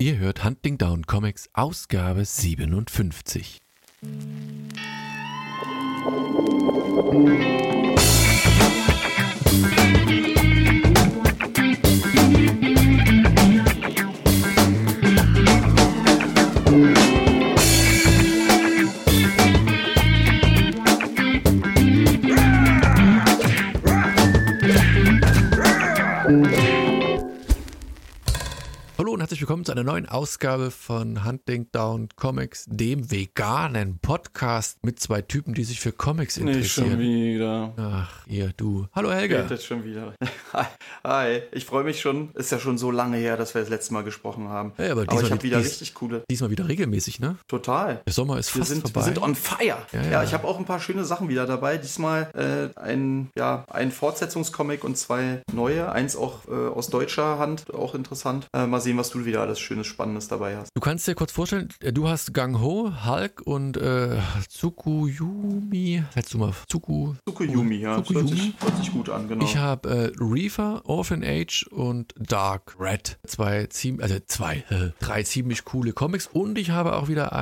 Ihr hört Hunting Down Comics, Ausgabe 57. Hallo und herzlich willkommen zu einer neuen Ausgabe von Hunting Down Comics, dem veganen Podcast mit zwei Typen, die sich für Comics interessieren. Nicht schon wieder. Ach, ihr, du. Hallo Helga. Geht jetzt schon wieder. Hi, ich freue mich schon. Ist ja schon so lange her, dass wir das letzte Mal gesprochen haben. Ja, aber ich habe wieder richtig coole. Diesmal wieder regelmäßig, ne? Total. Der Sommer ist fast vorbei. Wir sind on fire. Ja. Ich habe auch ein paar schöne Sachen wieder dabei. Diesmal ein Fortsetzungscomic und zwei neue. Eins auch aus deutscher Hand, auch interessant. Mal sehen, was du wieder alles Schönes, Spannendes dabei hast. Du kannst dir kurz vorstellen, du hast Gang Ho, Hulk und Tsukuyumi. Sagst du mal, Tsukuyumi, ja. Tsukuyumi. Hört sich gut an, genau. Ich habe Reefer, Orphan Age und Dark Red. Drei ziemlich coole Comics. Und ich habe auch wieder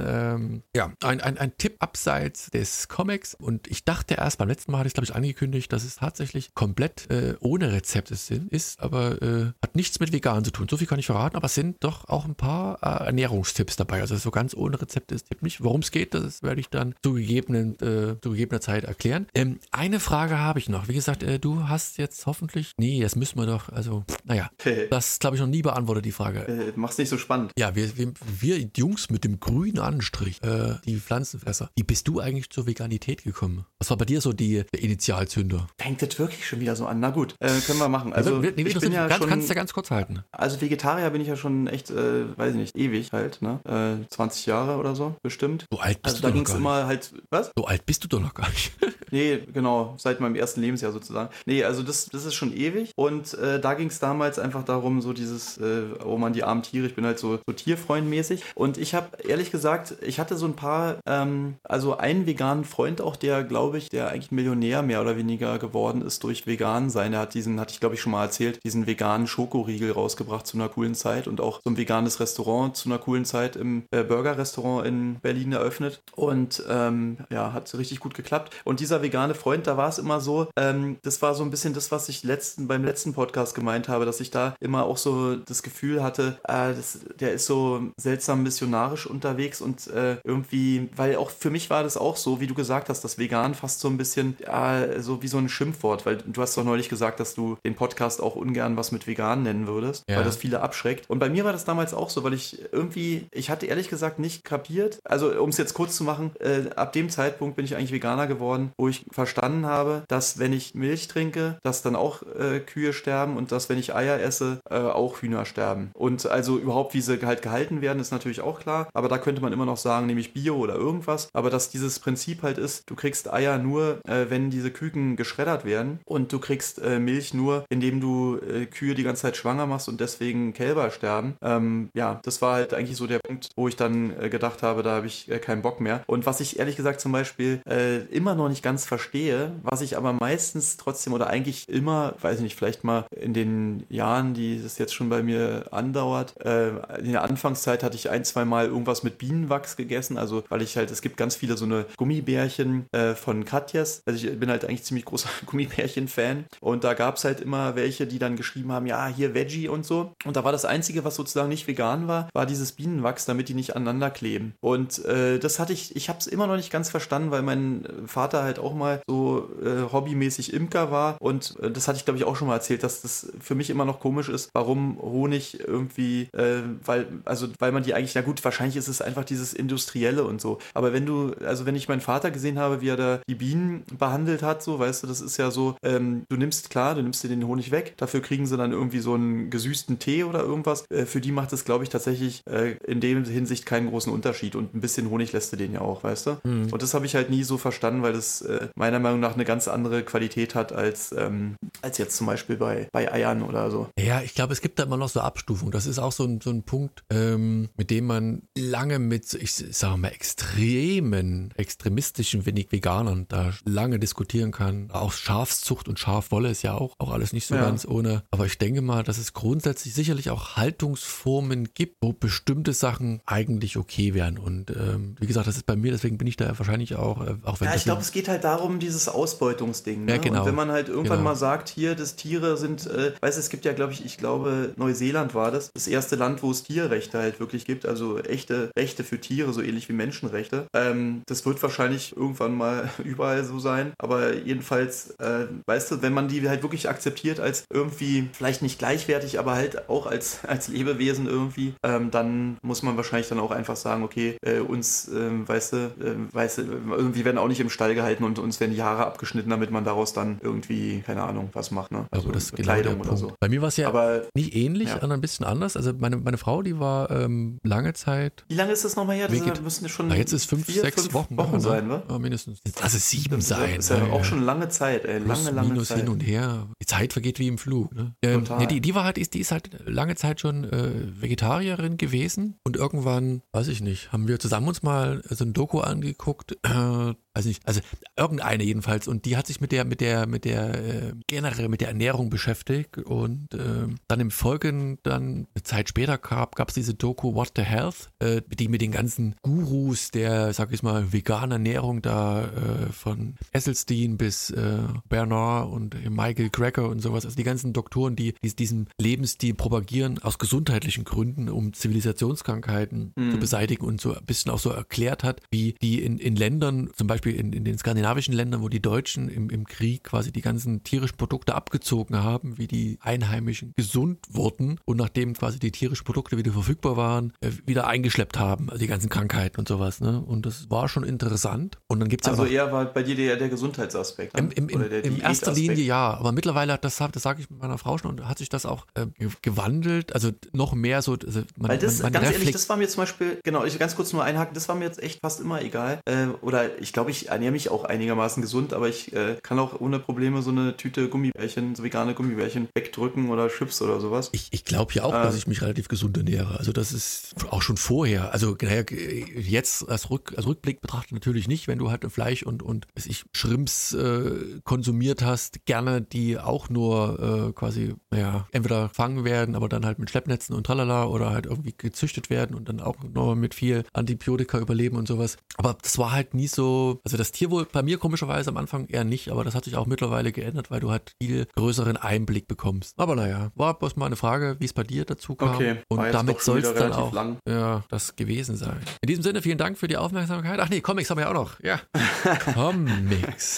ein Tipp abseits des Comics. Und ich dachte erst, beim letzten Mal hatte ich glaube ich angekündigt, dass es tatsächlich komplett ohne Rezept ist, aber hat nichts mit vegan zu tun. So viel kann ich verraten, aber es sind doch auch ein paar Ernährungstipps dabei. Also so ganz ohne Rezept ist Tipp nicht. Worum es geht, das werde ich dann zu gegebener Zeit erklären. Eine Frage habe ich noch. Wie gesagt, du hast jetzt hoffentlich... Nee, das müssen wir doch... Also, naja, das glaube ich noch nie beantwortet, die Frage. Mach's nicht so spannend. Ja, wir Jungs mit dem grünen Anstrich, die Pflanzenfresser, wie bist du eigentlich zur Veganität gekommen? Was war bei dir so der Initialzünder? Fängt das wirklich schon wieder so an? Na gut, können wir machen. Also, ich bin ja kannst du ganz kurz halten. Also Vegetarier bin ich ja schon echt, weiß ich nicht, ewig halt, ne? 20 Jahre oder so, bestimmt. So alt bist also du da doch ging's gar immer nicht. halt, was? So alt bist du doch noch gar nicht. Nee, genau, seit meinem ersten Lebensjahr sozusagen. Nee, also das ist schon ewig und da ging es damals einfach darum, so dieses, oh man, die armen Tiere, ich bin halt so tierfreundmäßig und ich habe ehrlich gesagt, ich hatte so ein paar, also einen veganen Freund auch, der glaube ich, der eigentlich Millionär mehr oder weniger geworden ist durch vegan sein. Er hat hatte ich glaube ich schon mal erzählt, diesen veganen Schokoriegel rausgebracht zu einer coolen Zeit und auch so ein veganes Restaurant zu einer coolen Zeit im Burger-Restaurant in Berlin eröffnet und hat richtig gut geklappt. Und dieser vegane Freund, da war es immer so, das war so ein bisschen das, was ich beim letzten Podcast gemeint habe, dass ich da immer auch so das Gefühl hatte, der ist so seltsam missionarisch unterwegs und irgendwie, weil auch für mich war das auch so, wie du gesagt hast, das Vegan fast so ein bisschen so wie so ein Schimpfwort, weil du hast doch neulich gesagt, dass du den Podcast auch ungern was mit vegan nennen würdest, weil das viele abschreckt. Und bei mir war das damals auch so, weil ich hatte ehrlich gesagt nicht kapiert, also um es jetzt kurz zu machen, ab dem Zeitpunkt bin ich eigentlich Veganer geworden, wo ich verstanden habe, dass wenn ich Milch trinke, dass dann auch Kühe sterben und dass wenn ich Eier esse, auch Hühner sterben. Und also überhaupt, wie sie halt gehalten werden, ist natürlich auch klar, aber da könnte man immer noch sagen, nämlich Bio oder irgendwas, aber dass dieses Prinzip halt ist, du kriegst Eier nur, wenn diese Küken geschreddert werden und du kriegst Milch nur, indem du Kühe die ganze Zeit schwanger machst und deswegen Kälber sterben. Das war halt eigentlich so der Punkt, wo ich dann gedacht habe, da habe ich keinen Bock mehr. Und was ich ehrlich gesagt zum Beispiel immer noch nicht ganz verstehe, was ich aber meistens trotzdem oder eigentlich immer, weiß ich nicht, vielleicht mal in den Jahren, die das jetzt schon bei mir andauert, in der Anfangszeit hatte ich 1-2 Mal irgendwas mit Bienenwachs gegessen, also weil es gibt ganz viele so eine Gummibärchen von Katjes, also ich bin halt eigentlich ziemlich großer Gummibärchen-Fan und da gab es halt immer welche, die dann geschrieben haben, ja, hier Veggie und so und da war das Einzige, was sozusagen nicht vegan war dieses Bienenwachs, damit die nicht aneinander kleben und das hatte ich habe es immer noch nicht ganz verstanden, weil mein Vater halt auch mal so hobbymäßig Imker war und das hatte ich glaube ich auch schon mal erzählt, dass das für mich immer noch komisch ist, warum Honig irgendwie, weil man die eigentlich, na gut, wahrscheinlich ist es einfach dieses Industrielle und so, aber wenn ich meinen Vater gesehen habe, wie er da die Bienen behandelt hat, so, weißt du, das ist ja so, du nimmst dir den Honig weg, dafür kriegen sie dann irgendwie so einen gesüßten Tee oder irgendwas, für die macht es glaube ich tatsächlich in dem Hinsicht keinen großen Unterschied und ein bisschen Honig lässt du den ja auch, weißt du, und das habe ich halt nie so verstanden, weil das meiner Meinung nach eine ganz andere Qualität hat als jetzt zum Beispiel bei Eiern oder so. Ja, ich glaube, es gibt da immer noch so Abstufungen. Das ist auch so ein Punkt, mit dem man lange mit, ich sage mal, extremistischen Veganern da lange diskutieren kann. Auch Schafszucht und Schafwolle ist ja auch alles nicht so ganz ohne. Aber ich denke mal, dass es grundsätzlich sicherlich auch Haltungsformen gibt, wo bestimmte Sachen eigentlich okay wären. Und wie gesagt, das ist bei mir, deswegen bin ich da wahrscheinlich auch wenn ja, ich glaube, es geht halt darum, dieses Ausbeutungsding. Ne? Ja, genau. Und wenn man halt irgendwann mal sagt, hier, das Tiere sind, es gibt ja, ich glaube, Neuseeland war das erste Land, wo es Tierrechte halt wirklich gibt, also echte Rechte für Tiere, so ähnlich wie Menschenrechte. Das wird wahrscheinlich irgendwann mal überall so sein, aber jedenfalls, weißt du, wenn man die halt wirklich akzeptiert als irgendwie, vielleicht nicht gleichwertig, aber halt auch als Lebewesen irgendwie, dann muss man wahrscheinlich dann auch einfach sagen, okay, uns, weißt du, irgendwie werden auch nicht im Stall gehalten und uns werden die Haare abgeschnitten, damit man daraus dann irgendwie, keine Ahnung, was macht, ne? Also das ist Kleidung genau oder so. Bei mir war es ja aber nicht ähnlich, sondern ein bisschen anders. Also meine Frau, die war lange Zeit. Wie lange ist das nochmal her? Das müssen schon jetzt ist 5-6 Wochen sein, ne? Ja, mindestens. Lass es 7 sein. Das ist ja auch schon lange Zeit, ey. Lange minus Zeit. hin und her. Die Zeit vergeht wie im Flug. Ne? Total. Die war halt, die ist halt lange Zeit schon Vegetarierin gewesen und irgendwann, weiß ich nicht, haben wir zusammen uns mal so ein Doku angeguckt, weiß nicht, also irgendeine jedenfalls, und die hat sich generell mit der Ernährung beschäftigt und dann im Folgenden, dann eine Zeit später gab es diese Doku What the Health, die mit den ganzen Gurus der, sag ich mal, veganen Ernährung da von Esselstyn bis Bernard und Michael Greger und sowas, also die ganzen Doktoren, die diesen Lebensstil propagieren aus gesundheitlichen Gründen, um Zivilisationskrankheiten zu beseitigen, und so ein bisschen auch so erklärt hat, wie die in Ländern, zum Beispiel in den skandinavischen Ländern, wo die Deutschen im Krieg quasi die ganzen tierischen Produkte abgezogen haben, wie die Einheimischen gesund wurden und nachdem quasi die tierischen Produkte wieder verfügbar waren, wieder eingeschleppt haben, also die ganzen Krankheiten und sowas, ne? Und das war schon interessant. Und dann gibt's also eher war bei dir der Gesundheitsaspekt. Ne? In erster Linie ja, aber mittlerweile das sage ich mit meiner Frau schon, und hat sich das auch gewandelt, also noch mehr so. Also ganz ehrlich, das war mir zum Beispiel, genau, ich ganz kurz nur einhaken, das war mir jetzt echt fast immer egal. Oder ich glaube, ich ernähre mich auch einigermaßen gesund, aber ich kann auch ohne Probleme so eine Tüte Gummibärchen, so vegane Gummibärchen wegdrücken oder Chips oder sowas. Ich glaube ja auch, dass ich mich relativ gesund ernähre. Also das ist auch schon vorher. Also jetzt als Rückblick betrachtet natürlich nicht, wenn du halt Fleisch und Shrimps konsumiert hast, gerne die auch nur quasi, entweder fangen werden, aber dann halt mit Schleppnetzen und tralala oder halt irgendwie gezüchtet werden und dann auch noch mit viel Antibiotika überleben und sowas. Aber das war halt nie so, also das Tierwohl bei mir komischerweise am Anfang eher nicht, aber das hat sich auch mittlerweile geändert, weil du halt viel größeren Einblick bekommst. Aber war bloß mal eine Frage, wie es bei dir dazu kam. Okay, und damit soll es dann auch das gewesen sein. In diesem Sinne, vielen Dank für die Aufmerksamkeit. Ach nee, Comics haben wir ja auch noch. Ja, Comics.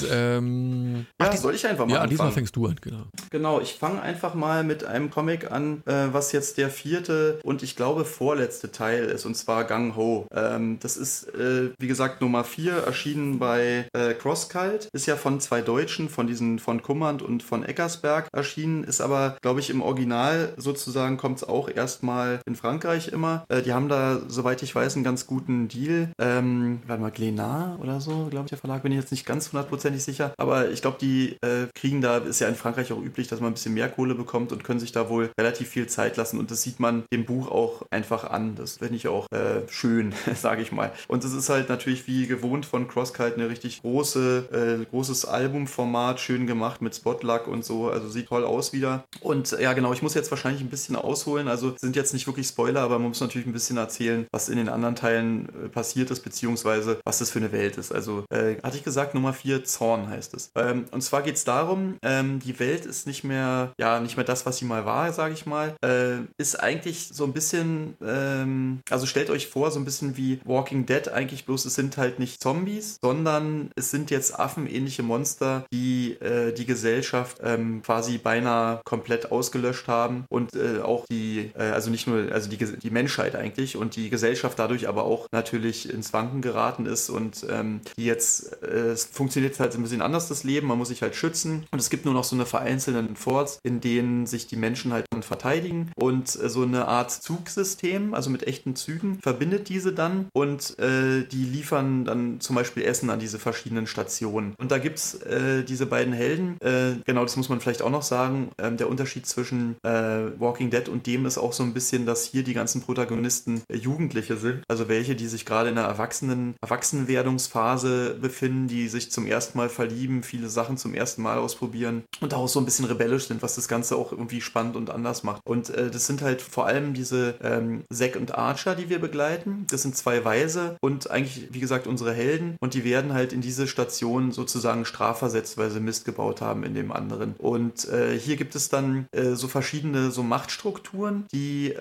Soll ich einfach mal anfangen? Diesmal fängst du an, genau. Genau, ich fange einfach mal mit einem Comic an, was jetzt der 4. und ich glaube vorletzte Teil ist, und zwar Gung Ho. Das ist, wie gesagt, Nummer 4, erschienen bei CrossCult, ist ja von 2 Deutschen, von Kummernd und von Eckersberg erschienen, ist aber, glaube ich, im Original sozusagen kommt es auch erstmal in Frankreich immer. Die haben da, soweit ich weiß, einen ganz guten Deal. Warte mal, Glénat oder so, glaube ich, der Verlag, bin ich jetzt nicht ganz 100% sicher, aber ich glaube, die kriegen da, ist ja in Frankreich auch üblich, dass man ein bisschen mehr Kohle bekommt und können sich da wohl relativ viel Zeit lassen, und das sieht man dem Buch auch einfach an. Das finde ich auch schön, sage ich mal. Und es ist halt natürlich wie gewohnt von CrossCult eine richtig großes Albumformat, schön gemacht mit Spotluck und so, also sieht toll aus wieder. Und ja, genau, ich muss jetzt wahrscheinlich ein bisschen ausholen, also sind jetzt nicht wirklich Spoiler, aber man muss natürlich ein bisschen erzählen, was in den anderen Teilen passiert ist, beziehungsweise was das für eine Welt ist. Also, hatte ich gesagt, Nummer 4, Zorn heißt es. Und zwar geht es darum, die Welt ist nicht mehr das, was sie mal war, sage ich mal. Ist eigentlich so ein bisschen, also stellt euch vor, so ein bisschen wie Walking Dead eigentlich, bloß es sind halt nicht Zombies, sondern es sind jetzt affenähnliche Monster, die die Gesellschaft quasi beinahe komplett ausgelöscht haben und auch die Menschheit eigentlich und die Gesellschaft dadurch aber auch natürlich ins Wanken geraten ist und die jetzt, es funktioniert halt ein bisschen anders, das Leben, man muss sich halt schützen und es gibt nur noch so eine vereinzelten Forts, in denen sich die Menschen halt dann verteidigen und so eine Art Zugsystem, also mit echten Zügen, verbindet diese dann und die liefern dann zum Beispiel Essen an diese verschiedenen verschiedenen Stationen. Und da gibt's diese beiden Helden, genau, das muss man vielleicht auch noch sagen, der Unterschied zwischen Walking Dead und dem ist auch so ein bisschen, dass hier die ganzen Protagonisten Jugendliche sind, also welche, die sich gerade in einer Erwachsenenwerdungsphase befinden, die sich zum ersten Mal verlieben, viele Sachen zum ersten Mal ausprobieren und auch so ein bisschen rebellisch sind, was das Ganze auch irgendwie spannend und anders macht. Und das sind halt vor allem diese Zack und Archer, die wir begleiten. Das sind zwei Waise und eigentlich, wie gesagt, unsere Helden und die werden halt in diese Station sozusagen strafversetzt, weil sie Mist gebaut haben in dem anderen. Und hier gibt es dann so verschiedene so Machtstrukturen, die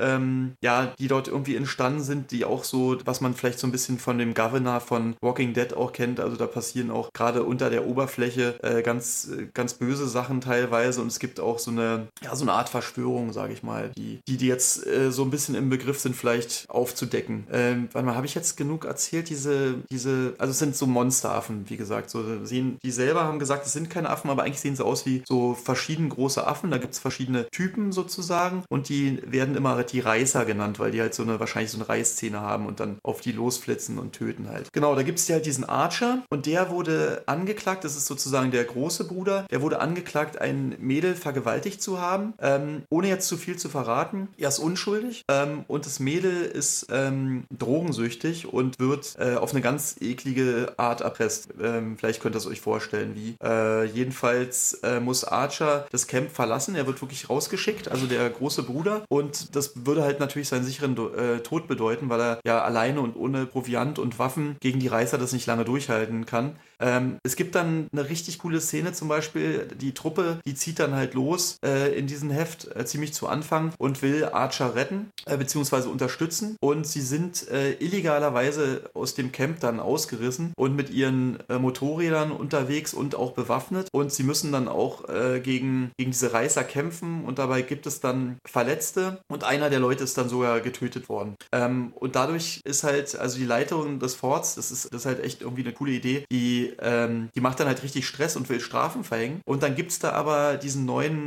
dort irgendwie entstanden sind, die auch so, was man vielleicht so ein bisschen von dem Governor von Walking Dead auch kennt, also da passieren auch gerade unter der Oberfläche ganz, ganz böse Sachen teilweise und es gibt auch so eine Art Verschwörung, sage ich mal, die jetzt so ein bisschen im Begriff sind, vielleicht aufzudecken. Warte mal, habe ich jetzt genug erzählt? Also es sind so Monsteraffen, wie gesagt, so die selber haben gesagt, es sind keine Affen, aber eigentlich sehen sie aus wie so verschieden große Affen, da gibt es verschiedene Typen sozusagen und die werden immer die Reißer genannt, weil die halt wahrscheinlich so eine Reißzähne haben und dann auf die losflitzen und töten halt. Genau, da gibt es halt diesen Archer und der wurde angeklagt, das ist sozusagen der große Bruder, der wurde angeklagt, ein Mädel vergewaltigt zu haben, ohne jetzt zu viel zu verraten. Er ist unschuldig und das Mädel ist drogensüchtig und wird auf eine ganz eklige Art erpresst. Vielleicht könnt ihr es euch vorstellen, wie. Jedenfalls muss Archer das Camp verlassen, er wird wirklich rausgeschickt, also der große Bruder und das würde halt natürlich seinen sicheren Tod bedeuten, weil er ja alleine und ohne Proviant und Waffen gegen die Reißer das nicht lange durchhalten kann. Es gibt dann eine richtig coole Szene, zum Beispiel die Truppe, die zieht dann halt los in diesem Heft ziemlich zu Anfang und will Archer retten, beziehungsweise unterstützen und sie sind illegalerweise aus dem Camp dann ausgerissen und mit ihren Motorrädern unterwegs und auch bewaffnet und sie müssen dann auch gegen diese Reißer kämpfen und dabei gibt es dann Verletzte und einer der Leute ist dann sogar getötet worden. Und dadurch ist halt, also die Leiterin des Forts, das ist halt echt irgendwie eine coole Idee, die macht dann halt richtig Stress und will Strafen verhängen. Und dann gibt es da aber diesen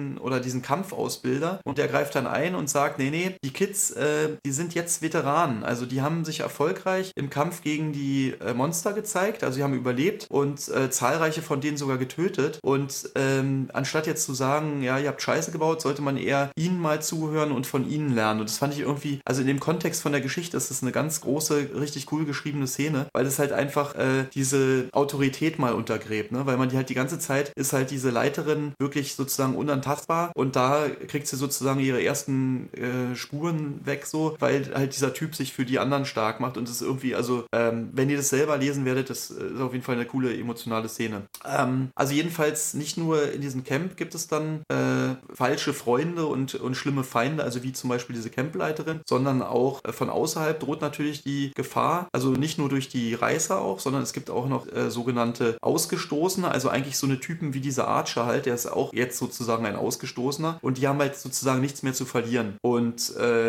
Kampfausbilder und der greift dann ein und sagt, nee, die Kids, die sind jetzt Veteranen. Also die haben sich erfolgreich im Kampf gegen die Monster gezeigt, also sie haben überlebt und zahlreiche von denen sogar getötet. Und anstatt jetzt zu sagen, ja, ihr habt Scheiße gebaut, sollte man eher ihnen mal zuhören und von ihnen lernen. Und das fand ich irgendwie, also in dem Kontext von der Geschichte ist das eine ganz große, richtig cool geschriebene Szene, weil das halt einfach diese Autorität mal untergräbt, ne? Weil man die halt die ganze Zeit ist halt diese Leiterin wirklich sozusagen unantastbar und da kriegt sie sozusagen ihre ersten Spuren weg so, weil halt dieser Typ sich für die anderen stark macht und das ist irgendwie, also wenn ihr das selber lesen werdet, das ist auf jeden Fall eine coole emotionale Szene. Also jedenfalls nicht nur in diesem Camp gibt es dann falsche Freunde und schlimme Feinde, also wie zum Beispiel diese Campleiterin, sondern auch von außerhalb droht natürlich die Gefahr, also nicht nur durch die Reißer auch, sondern es gibt auch noch sogenannte Ausgestoßene, also eigentlich so eine Typen wie dieser Archer halt, der ist auch jetzt sozusagen ein Ausgestoßener und die haben halt sozusagen nichts mehr zu verlieren. Und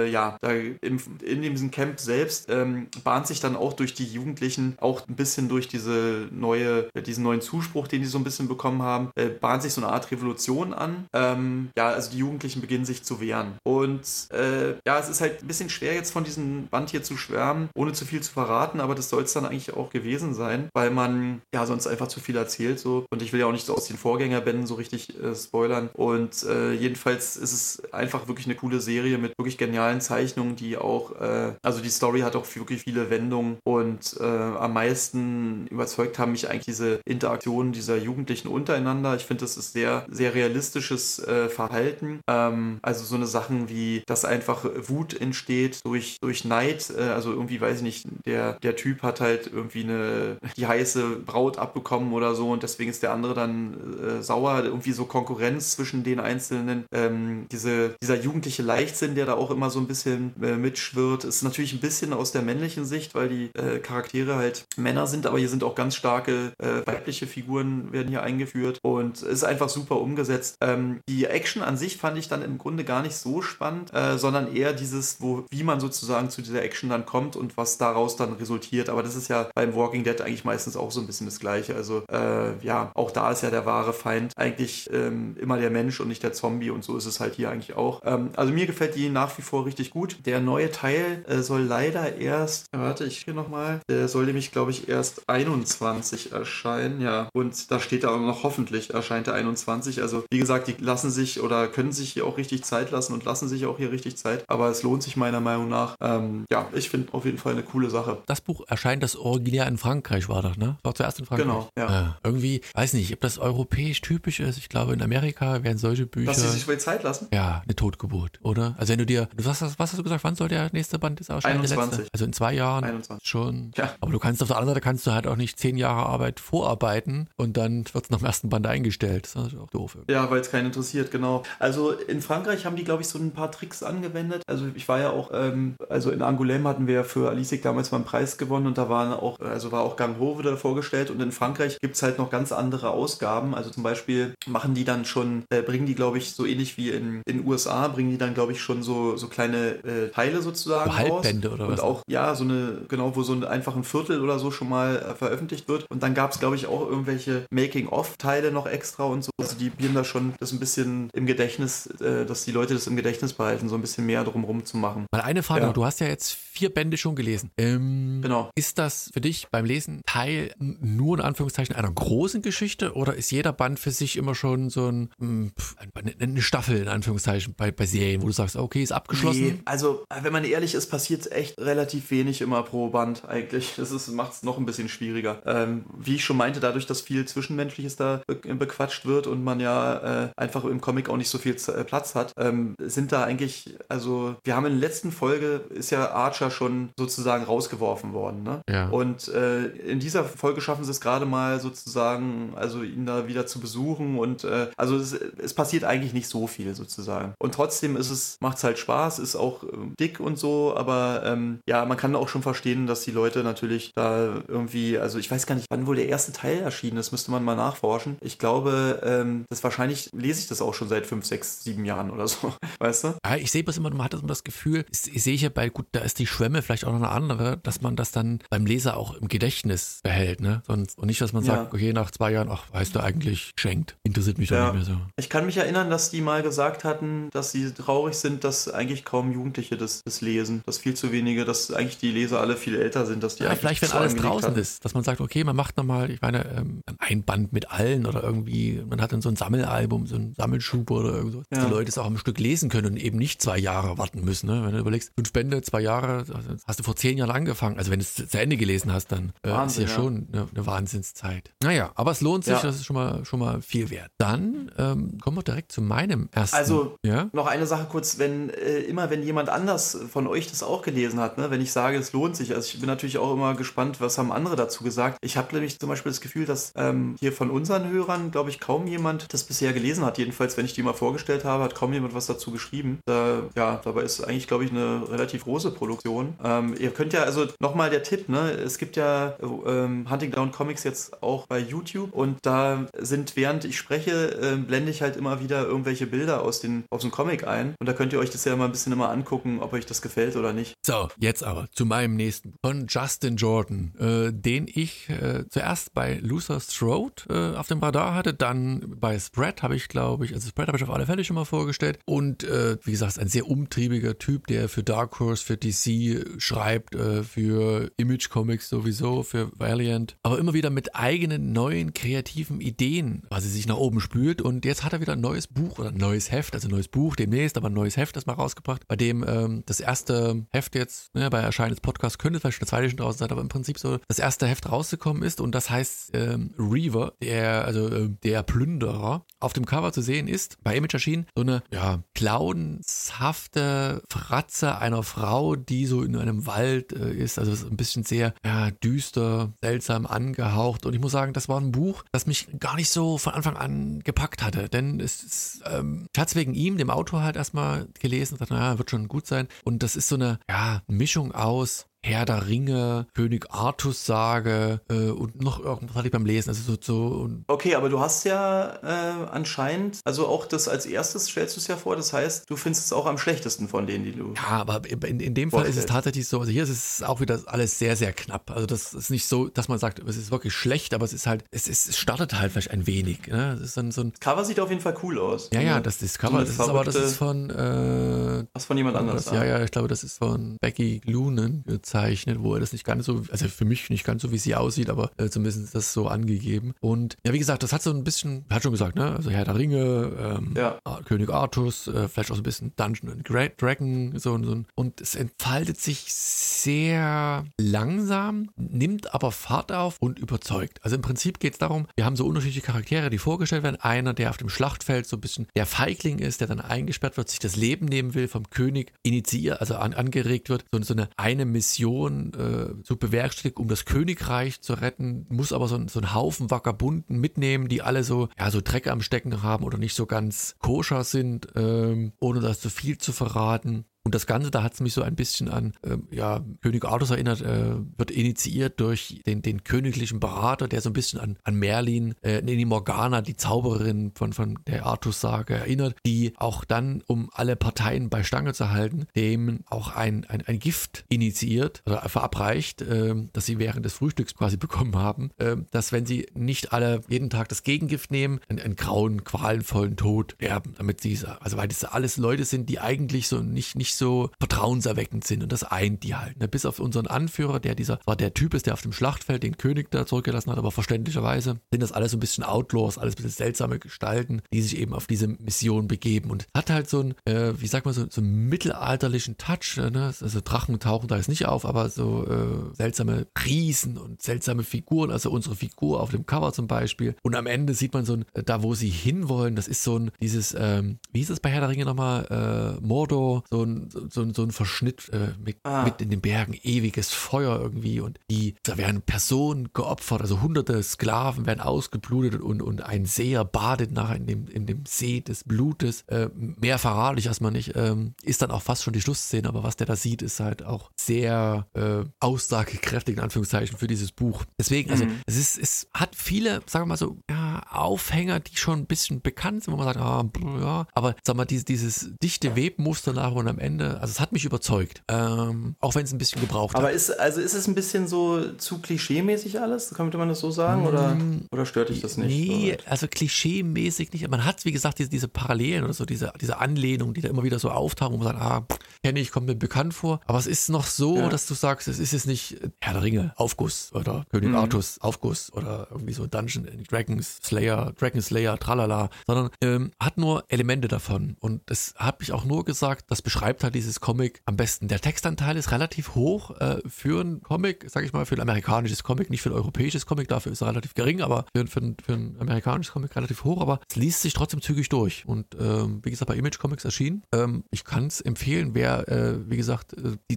in diesem Camp selbst bahnt sich dann auch durch die Jugendlichen, auch ein bisschen durch diesen neuen Zuspruch, den die so ein bisschen bekommen haben, bahnt sich so eine Art Revolution an. Also die Jugendlichen beginnen sich zu wehren. Und es ist halt ein bisschen schwer jetzt von diesem Band hier zu schwärmen, ohne zu viel zu verraten, aber das soll es dann eigentlich auch gewesen sein, weil man sonst einfach zu viel erzählt so und ich will ja auch nicht so aus den Vorgängerbänden so richtig spoilern und jedenfalls ist es einfach wirklich eine coole Serie mit wirklich genialen Zeichnungen, die auch, also die Story hat auch wirklich viele Wendungen und am meisten überzeugt haben mich eigentlich diese Interaktionen dieser Jugendlichen untereinander. Ich finde, das ist sehr, sehr realistisches Verhalten. Also so eine Sachen wie, dass einfach Wut entsteht durch Neid, also irgendwie, weiß ich nicht, der Typ hat halt irgendwie die heiße Braut abbekommen oder so und deswegen ist der andere dann sauer, irgendwie so Konkurrenz zwischen den Einzelnen. Dieser jugendliche Leichtsinn, der da auch immer so ein bisschen mitschwirrt, ist natürlich ein bisschen aus der männlichen Sicht, weil die Charaktere halt Männer sind, aber hier sind auch ganz starke weibliche Figuren werden hier eingeführt und es ist einfach super umgesetzt. Die Action an sich fand ich dann im Grunde gar nicht so spannend, sondern eher wie man sozusagen zu dieser Action dann kommt und was daraus dann resultiert. Aber das ist ja beim Walking Dead eigentlich meistens auch so ein bisschen das das Gleiche. Also auch da ist ja der wahre Feind eigentlich immer der Mensch und nicht der Zombie und so ist es halt hier eigentlich auch. Also mir gefällt die nach wie vor richtig gut. Der neue Teil soll leider erst, der soll nämlich, glaube ich, erst 21 erscheinen, ja. Und da steht da auch noch, hoffentlich erscheint der 21. Also wie gesagt, die lassen sich oder können sich hier auch richtig Zeit lassen und lassen sich auch hier richtig Zeit. Aber es lohnt sich meiner Meinung nach. Ich finde auf jeden Fall eine coole Sache. Das Buch erscheint, das originär in Frankreich war das, ne? War zuerst in Frankreich. Genau, ja. Irgendwie, weiß nicht, ob das europäisch typisch ist. Ich glaube, in Amerika werden solche Bücher... Dass sie sich viel Zeit lassen? Ja, eine Totgeburt, oder? Also wenn was hast du gesagt, wann soll der nächste Band jetzt erscheinen? 21. Also in 2 Jahren 21. schon. Ja. Aber du kannst auf der anderen Seite halt auch nicht 10 Jahre Arbeit vorarbeiten und dann wird es nach dem ersten Band eingestellt. Das ist natürlich auch doof. Ja, weil es keinen interessiert, genau. Also in Frankreich haben die, glaube ich, so ein paar Tricks angewendet. Also ich war ja auch, in Angoulême hatten wir ja für Alice damals mal einen Preis gewonnen und da war auch Gang Ho wieder vorgestellt und in Frankreich gibt es halt noch ganz andere Ausgaben. Also zum Beispiel bringen die, glaube ich, so ähnlich wie in den USA, bringen die dann, glaube ich, schon so kleine Teile sozusagen so Halbbände raus. Oder was? Und auch, ja, wo so einfach ein Viertel oder so schon mal veröffentlicht wird. Und dann gab es, glaube ich, auch irgendwelche Making-of-Teile noch extra und so. Also die bieten da schon das ein bisschen im Gedächtnis, dass die Leute das im Gedächtnis behalten, so ein bisschen mehr drumherum zu machen. Mal eine Frage, Ja. Du hast ja jetzt 4 Bände schon gelesen. Genau. Ist das für dich beim Lesen Teil nur in Anführungszeichen einer großen Geschichte oder ist jeder Band für sich immer schon so eine Staffel in Anführungszeichen bei Serien, wo du sagst, okay, ist abgeschlossen? Nee, also wenn man ehrlich ist, passiert echt relativ wenig immer pro Band eigentlich. Das macht es noch ein bisschen schwieriger. Wie ich schon meinte, dadurch, dass viel Zwischenmenschliches da bequatscht wird und man ja einfach im Comic auch nicht so viel Platz hat, sind da eigentlich, also wir haben in der letzten Folge, ist ja Archer schon sozusagen rausgeworfen worden, ne? Ja. Und in dieser Folge schaffen sie es gerade mal sozusagen, also ihn da wieder zu besuchen und es passiert eigentlich nicht so viel sozusagen. Und trotzdem macht es halt Spaß, ist auch dick und so, aber man kann auch schon verstehen, dass die Leute natürlich da irgendwie, also ich weiß gar nicht, wann wohl der erste Teil erschienen ist, müsste man mal nachforschen. Ich glaube, wahrscheinlich lese ich das auch schon seit 5, 6, 7 Jahren oder so, weißt du? Ja, ich sehe bloß immer, man hat immer das Gefühl, ich sehe hier da ist die Schwemme vielleicht auch noch eine andere, dass man das dann beim Leser auch im Gedächtnis behält, ne? Und nicht, dass man sagt, okay, nach 2 Jahren, ach, weißt du eigentlich, geschenkt, interessiert mich doch nicht mehr so. Ich kann mich erinnern, dass die mal gesagt hatten, dass sie traurig sind, dass eigentlich kaum Jugendliche das lesen, dass viel zu wenige, dass eigentlich die Leser alle viel älter sind, dass die eigentlich vielleicht, wenn so alles angelegt draußen hatten. ist, dass man sagt, okay, man macht nochmal, ich meine, ein Band mit allen oder irgendwie, man hat dann so ein Sammelalbum, so ein Sammelschub oder irgend so, dass die Leute es auch am Stück lesen können und eben nicht 2 Jahre warten müssen, ne? Wenn du überlegst, 5 Bände, 2 Jahre, hast du vor 10 Jahren angefangen, also wenn du es zu Ende gelesen hast, dann Wahnsinn, ist ja schon eine Wahnsinnszeit. Naja, aber es lohnt sich, das ist schon mal viel wert. Dann kommen wir direkt zu meinem ersten. Also, noch eine Sache kurz, wenn jemand anders von euch das auch gelesen hat, ne, wenn ich sage, es lohnt sich, also ich bin natürlich auch immer gespannt, was haben andere dazu gesagt. Ich habe nämlich zum Beispiel das Gefühl, dass hier von unseren Hörern, glaube ich, kaum jemand das bisher gelesen hat. Jedenfalls, wenn ich die mal vorgestellt habe, hat kaum jemand was dazu geschrieben. Dabei ist eigentlich, glaube ich, eine relativ große Produktion. Ihr könnt ja, also nochmal der Tipp, ne, es gibt ja Hunting Down Comics jetzt auch bei YouTube und da während ich spreche, blende ich halt immer wieder irgendwelche Bilder aus dem Comic ein und da könnt ihr euch das ja mal ein bisschen immer angucken, ob euch das gefällt oder nicht. So, jetzt aber zu meinem nächsten von Justin Jordan, den ich zuerst bei Luther's Throat auf dem Radar hatte, dann bei Spread habe ich auf alle Fälle schon mal vorgestellt und wie gesagt, ein sehr umtriebiger Typ, der für Dark Horse, für DC schreibt, für Image Comics sowieso, für Valiant, aber immer wieder mit eigenen neuen kreativen Ideen, was sie sich nach oben spült und jetzt hat er wieder ein neues Buch oder ein neues Heft, also ein neues Buch demnächst, aber ein neues Heft ist mal rausgebracht, bei dem das erste Heft jetzt, bei Erscheinen des Podcasts könnte vielleicht schon das zweite schon draußen sein, aber im Prinzip so das erste Heft rausgekommen ist und das heißt Reaver, der Plünderer. Auf dem Cover zu sehen ist, bei Image erschienen, so eine clownshafte Fratze einer Frau, die so in einem Wald ist, also ein bisschen sehr düster, seltsam angehaucht und ich muss sagen, das war ein Buch, das mich gar nicht so von Anfang an gepackt hatte, denn ich hatte es wegen ihm, dem Autor halt erstmal gelesen und dachte, wird schon gut sein und das ist so eine Mischung aus Herr der Ringe, König Artus-Sage und noch irgendwas hatte ich beim Lesen. Also so und okay, aber du hast ja anscheinend, also auch das als erstes stellst du es ja vor, das heißt, du findest es auch am schlechtesten von denen, die du... Ja, aber in dem Fall ist es tatsächlich so, also hier ist es auch wieder alles sehr, sehr knapp. Also das ist nicht so, dass man sagt, es ist wirklich schlecht, aber es ist halt, es startet halt vielleicht ein wenig. Ne? Es ist dann so ein... Das Cover sieht auf jeden Fall cool aus. Ja, das Cover, das ist von... was von jemand anderes. Ja, ich glaube, das ist von Becky Glunen gezeichnet, wo er das nicht ganz so, also für mich nicht ganz so, wie sie aussieht, aber zumindest ist das so angegeben. Und ja, wie gesagt, das hat so ein bisschen, hat schon gesagt, ne, also Herr der Ringe, König Artus, vielleicht auch so ein bisschen Dungeon and Dragon, so und es entfaltet sich sehr langsam, nimmt aber Fahrt auf und überzeugt. Also im Prinzip geht es darum, wir haben so unterschiedliche Charaktere, die vorgestellt werden. Einer, der auf dem Schlachtfeld so ein bisschen der Feigling ist, der dann eingesperrt wird, sich das Leben nehmen will, vom König initiiert, also angeregt wird, so eine Mission zu bewerkstelligen, um das Königreich zu retten, muss aber so einen Haufen Vagabunden mitnehmen, die alle so Dreck am Stecken haben oder nicht so ganz koscher sind, ohne das zu viel zu verraten. Und das Ganze, da hat es mich so ein bisschen an König Artus erinnert, wird initiiert durch den königlichen Berater, der so ein bisschen an Merlin, Morgana, die Zauberin von der Artus-Sage erinnert, die auch dann, um alle Parteien bei Stange zu halten, dem auch ein Gift initiiert oder verabreicht, das sie während des Frühstücks quasi bekommen haben, dass wenn sie nicht alle jeden Tag das Gegengift nehmen, einen grauen, qualenvollen Tod sterben, damit sie, also weil das alles Leute sind, die eigentlich so nicht so vertrauenserweckend sind und das eint die halt. Ne? Bis auf unseren Anführer, der Typ ist, der auf dem Schlachtfeld den König da zurückgelassen hat, aber verständlicherweise sind das alles so ein bisschen Outlaws, alles ein bisschen seltsame Gestalten, die sich eben auf diese Mission begeben und hat halt so einen, so einen mittelalterlichen Touch, ne? Also Drachen tauchen da jetzt nicht auf, aber so seltsame Riesen und seltsame Figuren, also unsere Figur auf dem Cover zum Beispiel und am Ende sieht man so ein, da wo sie hinwollen, das ist so ein, dieses, wie hieß es bei Herr der Ringe nochmal, Mordor, so ein Verschnitt mit in den Bergen, ewiges Feuer irgendwie und da werden Personen geopfert, also hunderte Sklaven werden ausgeblutet und ein Seher badet nachher in dem See des Blutes. Mehr verrate ich erstmal nicht, ist dann auch fast schon die Schlussszene, aber was der da sieht, ist halt auch sehr aussagekräftig in Anführungszeichen für dieses Buch. Deswegen, also es hat viele, sagen wir mal so, Aufhänger, die schon ein bisschen bekannt sind, wo man sagt, aber sag mal, dieses dichte Webmuster nach und am Ende, also es hat mich überzeugt, auch wenn es ein bisschen gebraucht hat. Aber ist es ein bisschen so zu klischeemäßig alles? Könnte man das so sagen? Oder stört dich das nicht? Nee, also klischeemäßig nicht. Man hat, wie gesagt, diese Parallelen oder so, diese Anlehnungen, die da immer wieder so auftauchen, wo man sagt, kenne ich, kommt mir bekannt vor. Aber es ist noch so, dass du sagst, es ist jetzt nicht Herr der Ringe, Aufguss oder König Artus, Aufguss oder irgendwie so Dungeon and Dragons Slayer, Dragon Slayer, tralala, sondern hat nur Elemente davon. Und das habe ich auch nur gesagt, das beschreibt halt dieses Comic am besten. Der Textanteil ist relativ hoch für ein Comic, sag ich mal, für ein amerikanisches Comic, nicht für ein europäisches Comic, dafür ist er relativ gering, aber für ein amerikanisches Comic relativ hoch, aber es liest sich trotzdem zügig durch. Und wie gesagt, bei Image Comics erschienen. Ich kann es empfehlen, wer, wie gesagt,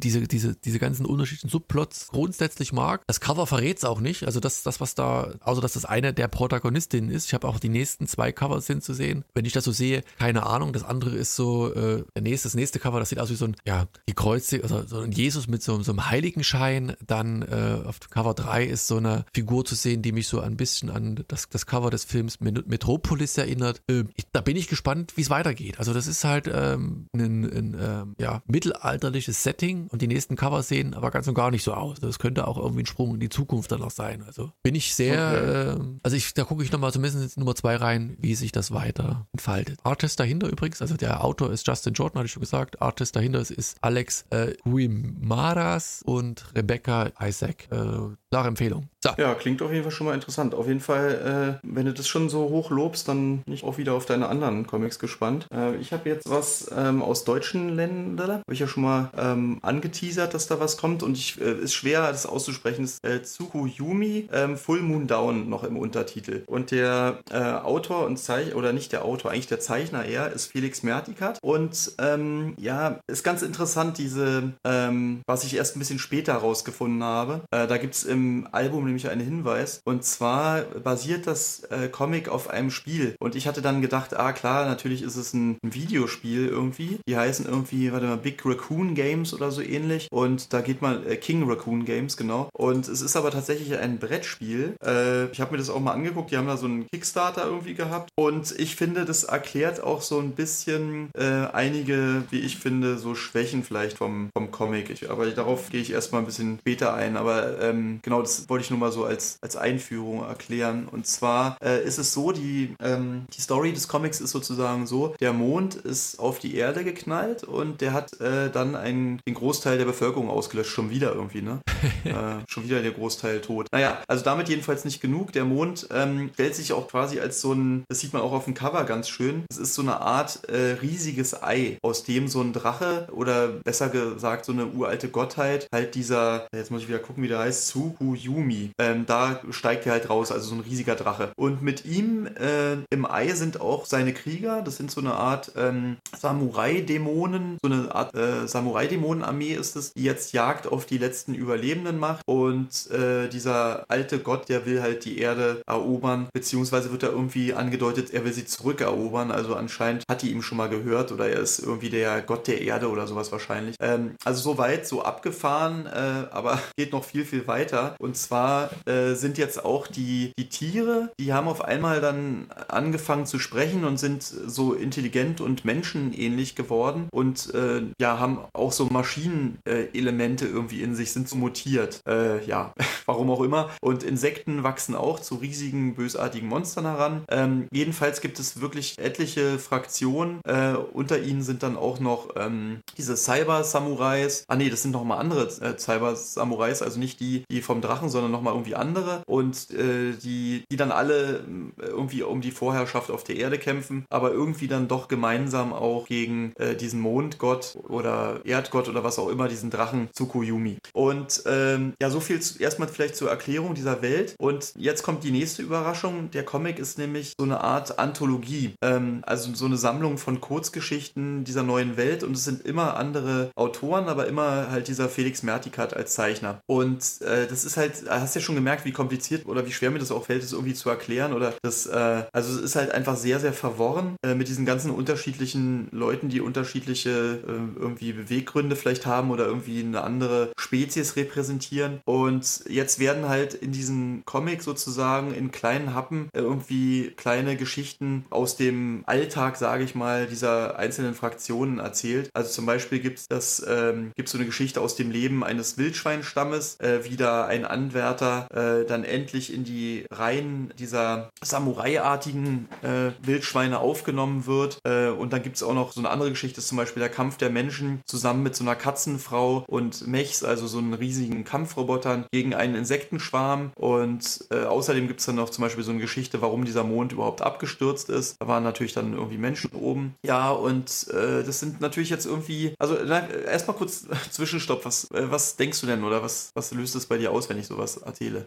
diese ganzen unterschiedlichen Subplots grundsätzlich mag. Das Cover verrät es auch nicht, also das, was da, außer dass das eine der Protagonistinnen ist. Ich habe auch die nächsten 2 Covers sind zu sehen. Wenn ich das so sehe, keine Ahnung. Das andere ist so, das nächste Cover, das sieht aus wie so ein, die Kreuze, also so ein Jesus mit so einem Heiligenschein. Dann auf Cover 3 ist so eine Figur zu sehen, die mich so ein bisschen an das Cover des Films Metropolis erinnert. Da bin ich gespannt, wie es weitergeht. Also das ist halt ein mittelalterliches Setting und die nächsten Cover sehen aber ganz und gar nicht so aus. Das könnte auch irgendwie ein Sprung in die Zukunft dann noch sein. Also bin ich sehr, da gucke ich nochmal zumindest Nummer 2 rein, wie sich das weiter entfaltet. Artist dahinter übrigens, also der Autor ist Justin Jordan, hatte ich schon gesagt. Artist dahinter ist Alex Guimaras und Rebecca Isaac. Klare Empfehlung. So. Ja, klingt auf jeden Fall schon mal interessant. Auf jeden Fall, wenn du das schon so hoch lobst, dann bin ich auch wieder auf deine anderen Comics gespannt. Ich habe jetzt was aus deutschen Ländern, habe ich ja schon mal angeteasert, dass da was kommt und ist schwer, das auszusprechen, ist Tsukuyomi, Full Moon Down noch im Untertitel. Und der Autor und Zeichner, oder nicht der Autor, eigentlich der Zeichner eher, ist Felix Mertikat. Und ist ganz interessant, was ich erst ein bisschen später rausgefunden habe. Da gibt es im Album nämlich einen Hinweis. Und zwar basiert das Comic auf einem Spiel. Und ich hatte dann gedacht, klar, natürlich ist es ein Videospiel irgendwie. Die heißen irgendwie, warte mal, Big Raccoon Games oder so ähnlich. Und da geht mal King Raccoon Games, genau. Und es ist aber tatsächlich ein Brettspiel. Ich habe mir das auch mal angeguckt. Die haben da so einen Kickstarter irgendwie gehabt. Und ich finde, das erklärt auch so ein bisschen einige, wie ich finde, so Schwächen vielleicht vom Comic. Aber darauf gehe ich erstmal ein bisschen später ein. Aber genau, das wollte ich nur mal so als Einführung erklären. Und zwar ist es so, die Story des Comics ist sozusagen so, der Mond ist auf die Erde geknallt und der hat dann den Großteil der Bevölkerung ausgelöscht. Schon wieder irgendwie, ne? Schon wieder der Großteil tot. Naja, also damit jedenfalls nicht genug. Der Mond stellt sich auch quasi als so ein, das sieht man auch auf dem Cover ganz schön, es ist so eine Art riesiges Ei, aus dem so ein Drache oder besser gesagt so eine uralte Gottheit, halt dieser, jetzt muss ich wieder gucken, wie der heißt, Tsukuyomi, da steigt er halt raus, also so ein riesiger Drache. Und mit ihm im Ei sind auch seine Krieger, das sind so eine Art Samurai-Dämonen, so eine Art Samurai-Dämonen-Armee ist es, die jetzt Jagd auf die letzten Überlebenden macht und dieser alte Gott, der will halt die Erde erobern, beziehungsweise wird da irgendwie angedeutet, er will sie zurückerobern, also anscheinend hat die ihm schon mal gehört oder er ist irgendwie der Gott der Erde oder sowas wahrscheinlich. Also so weit, so abgefahren, aber geht noch viel, viel weiter. Und zwar sind jetzt auch die Tiere, die haben auf einmal dann angefangen zu sprechen und sind so intelligent und menschenähnlich geworden und haben auch so Maschinenelemente irgendwie in sich, sind so mutiert. Warum auch immer. Und Insekten wachsen auch zu riesigen, bösartigen Monstern heran. Jedenfalls gibt es wirklich etliche Fraktionen. Unter ihnen sind dann auch noch diese Cyber-Samurais. Das sind nochmal andere Cyber-Samurais, also nicht die vom Drachen, sondern nochmal irgendwie andere. Und die dann alle irgendwie um die Vorherrschaft auf der Erde kämpfen, aber irgendwie dann doch gemeinsam auch gegen diesen Mondgott oder Erdgott oder was auch immer, diesen Drachen Tsukuyomi. Und so viel erstmal vielleicht zur Erklärung dieser Welt. Und jetzt kommt die nächste Überraschung. Der Comic ist nämlich so eine Art Anthologie, also so eine Sammlung von Kurzgeschichten dieser neuen Welt und es sind immer andere Autoren, aber immer halt dieser Felix Mertikat als Zeichner. Und das ist halt, hast du ja schon gemerkt, wie kompliziert oder wie schwer mir das auch fällt, das irgendwie zu erklären oder das, also es ist halt einfach sehr, sehr verworren mit diesen ganzen unterschiedlichen Leuten, die unterschiedliche irgendwie Beweggründe vielleicht haben oder irgendwie eine andere Spezies repräsentieren. Und jetzt werden halt in diesem Comic sozusagen in kleinen Happen irgendwie kleine Geschichten aus dem Alltag, sage ich mal, dieser einzelnen Fraktionen erzählt. Also zum Beispiel gibt es so eine Geschichte aus dem Leben eines Wildschweinstammes, wie da ein Anwärter dann endlich in die Reihen dieser Samurai-artigen Wildschweine aufgenommen wird. Und dann gibt es auch noch so eine andere Geschichte, das ist zum Beispiel der Kampf der Menschen zusammen mit so einer Katzenfrau und Mechs, also so einen riesigen Kampfrobotern gegen einen Insektenschwarm. Und außerdem gibt es dann noch zum Beispiel so eine Geschichte, warum dieser Mond überhaupt abgestürzt ist. Da waren natürlich dann irgendwie Menschen oben. Ja, und das sind natürlich jetzt irgendwie, also erstmal kurz Zwischenstopp, was denkst du denn oder was löst es bei dir aus, wenn ich sowas erzähle?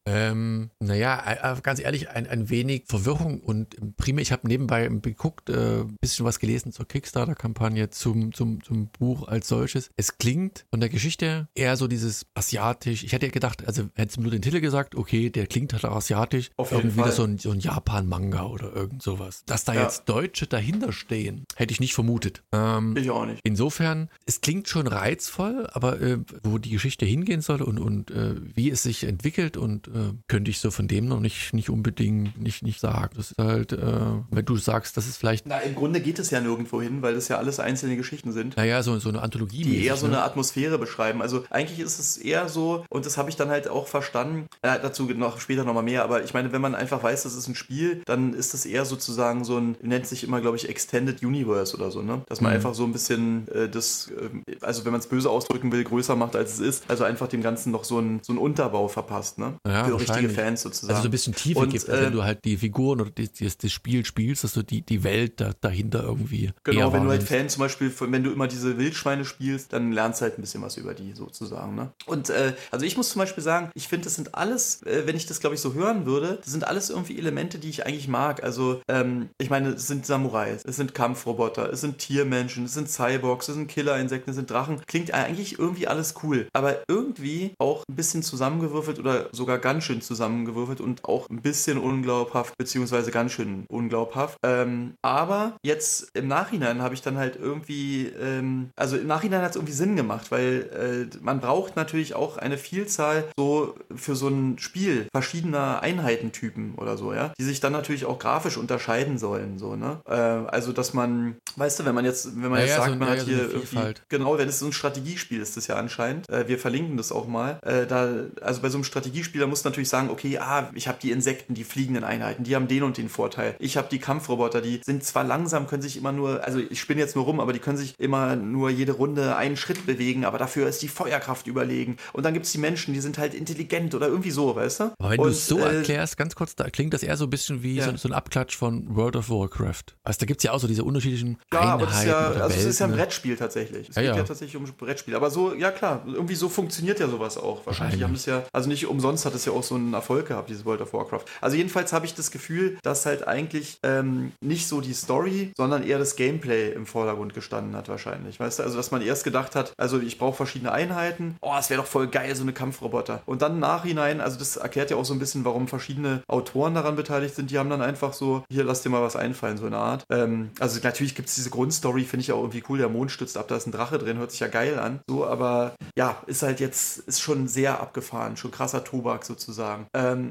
Ganz ehrlich, ein wenig Verwirrung und primär, ich habe nebenbei geguckt, ein bisschen was gelesen zur Kickstarter-Kampagne, zum Buch als solches. Es klingt von der Geschichte eher so dieses asiatisch. Ich hätte ja gedacht, also hättest du nur den Titel gesagt, okay, der klingt halt auch asiatisch. Auf jeden irgendwie Fall. So ein Japan-Manga oder irgend sowas. Dass da jetzt Deutsche dahinter stehen, hätte ich nicht vermutet. Ich auch nicht. Insofern, es klingt schon reizvoll, aber wo die Geschichte hingehen soll und wie es sich entwickelt und könnte ich so von dem noch nicht unbedingt nicht sagen. Das ist halt, wenn du sagst, das ist vielleicht... Na, im Grunde geht es ja nirgendwo hin, weil das ja alles einzelne Geschichten sind. Naja, so eine Anthologie. Die eher so eine Atmosphäre beschreiben. Also eigentlich ist es eher so, und das habe ich dann halt auch verstanden, dazu später nochmal mehr, aber ich meine, wenn man einfach weiß, das ist ein Spiel, dann ist das eher sozusagen so ein, nennt sich immer, glaube ich, Extended Universe oder so, ne? Dass man einfach so ein bisschen also wenn man es böse ausdrücken will, größer macht, als es ist, also einfach dem Ganzen noch so einen Unterbau verpasst, ne? Ja, für richtige Fans sozusagen. Also so ein bisschen Tiefe gibt, also wenn du halt die Figuren oder das Spiel spielst, dass du die Welt dahinter irgendwie genau, wenn du halt Fan zum Beispiel, wenn du immer diese Wildschweine spielst, dann lernst du halt ein bisschen was über die sozusagen, ne? Und also ich muss zum Beispiel sagen, ich finde, das sind alles, wenn ich das, glaube ich, so hören würde, das sind alles irgendwie Elemente, die ich eigentlich mag. Also ich meine, es sind Samurais, es sind Kampfroboter, es sind Tiermenschen, es sind Cyborgs, es sind Killerinsekten, es sind Drachen. Klingt eigentlich irgendwie alles cool, aber irgendwie auch ein bisschen zusammengewürfelt oder sogar ganz schön zusammengewürfelt und auch ein bisschen unglaubhaft, beziehungsweise ganz schön unglaubhaft. Aber jetzt im Nachhinein habe ich dann halt irgendwie, also im Nachhinein hat es irgendwie Sinn gemacht, weil man braucht natürlich auch eine Vielzahl so für so ein Spiel verschiedener Einheitentypen oder so, ja, die sich dann natürlich auch grafisch unterscheiden sollen, so, ne? Also, dass man, weißt du, wenn man jetzt sagt, man hat hier irgendwie, genau, wenn es so ein Strategiespiel ist, das ja anscheinend, wir verlinken das auch mal, also bei so einem Strategiespiel, da musst du natürlich sagen, okay, ich habe die Insekten, die fliegenden Einheiten, die haben den und den Vorteil. Ich habe die Kampfroboter, die sind zwar langsam, können sich immer nur, also ich spinne jetzt nur rum, aber die können sich immer nur jede Runde einen Schritt bewegen, aber dafür ist die Feuerkraft überlegen. Und dann gibt es die Menschen, die sind halt intelligent oder irgendwie so, weißt du? Aber wenn du es so erklärst, ganz kurz, da klingt das eher so ein bisschen wie so ein Abklatsch von World of Warcraft. Also da gibt es ja auch so diese unterschiedlichen Einheiten. Aber das ist ja, oder also es ist ja ein Welten, Brettspiel tatsächlich. Es geht ja tatsächlich um ein Brettspiel. Aber so, ja klar, irgendwie so funktioniert ja sowas auch. Wahrscheinlich. Die haben das ja, also nicht umsonst hat es ja auch so einen Erfolg gehabt, dieses World of Warcraft. Also jedenfalls habe ich das Gefühl, dass halt eigentlich nicht so die Story, sondern eher das Gameplay im Vordergrund gestanden hat wahrscheinlich. Weißt du, also dass man erst gedacht hat, also ich brauche verschiedene Einheiten, es wäre doch voll geil, so eine Kampfroboter. Und dann im Nachhinein, also das erklärt ja auch so ein bisschen, warum verschiedene Autoren daran beteiligt sind, die haben dann einfach so, hier, lass dir mal was einfallen, so eine Art. Also natürlich gibt es diese Grundstory, finde ich auch irgendwie cool, der Mond stützt ab, da ist ein Drache drin, hört sich ja geil an. So, aber ja, ist halt jetzt, ist schon sehr abgefahren, schon krasser Tobak sozusagen.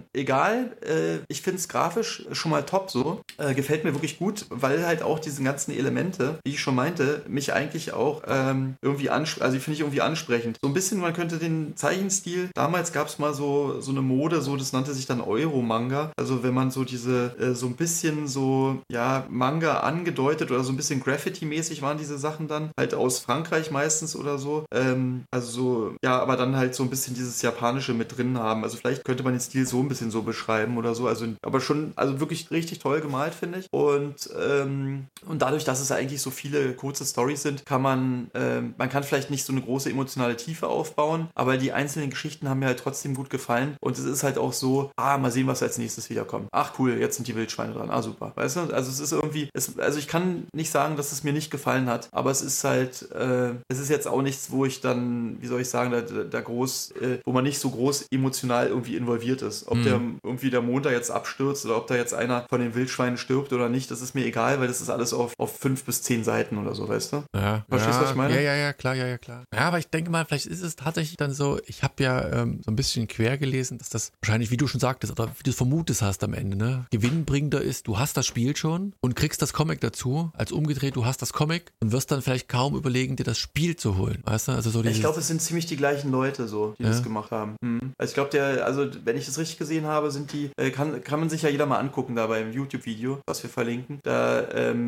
Egal, ich finde es grafisch schon mal top so, gefällt mir wirklich gut, weil halt auch diese ganzen Elemente, wie ich schon meinte, mich eigentlich auch irgendwie also die finde ich irgendwie ansprechend. So ein bisschen, man könnte den Zeichenstil, damals gab es mal so eine Mode, so das nannte sich dann Euro-Manga, also wenn man so diese, so ein bisschen so, ja, Manga angedeutet oder so ein bisschen Graffiti-mäßig waren diese Sachen dann, halt aus Frankreich meistens oder so, also so, ja, aber dann halt so ein bisschen dieses Japanische mit drin haben, also vielleicht könnte man den Stil so ein bisschen so beschreiben oder so, also, aber schon, also wirklich richtig toll gemalt, finde ich, und dadurch, dass es eigentlich so viele kurze Storys sind, kann man kann vielleicht nicht so eine große emotionale Tiefe aufbauen, aber die einzelnen Geschichten haben mir halt trotzdem gut gefallen und es ist halt auch so, mal sehen, was als nächstes wiederkommt. Ach cool, jetzt sind die Wildschweine dran, super, weißt du, also es ist irgendwie, also ich kann nicht sagen, dass es mir nicht gefallen hat, aber es ist halt, es ist jetzt auch nichts, wo ich dann, wie soll ich sagen, da groß, wo man nicht so groß emotional irgendwie involviert ist. Ob irgendwie der Mond da jetzt abstürzt oder ob da jetzt einer von den Wildschweinen stirbt oder nicht, das ist mir egal, weil das ist alles auf 5 bis 10 Seiten oder so, weißt du? Ja. Verstehst du, was ich meine? Ja, klar. Ja, aber ich denke mal, vielleicht ist es tatsächlich dann so, ich habe ja so ein bisschen quer gelesen, dass das wahrscheinlich, wie du schon sagtest, oder wie du es vermutest hast am Ende, ne, gewinnbringender ist, du hast das Spiel schon und kriegst das Comic dazu, als umgedreht, du hast das Comic und wirst dann vielleicht kaum überlegen, dir das Spiel zu holen, weißt du? Also so ich glaube, es sind ziemlich die gleichen Leute so, die das gemacht haben. Also ich glaube, also wenn ich das richtig gesehen habe, sind die, kann man sich ja jeder mal angucken da beim YouTube-Video, was wir verlinken. Da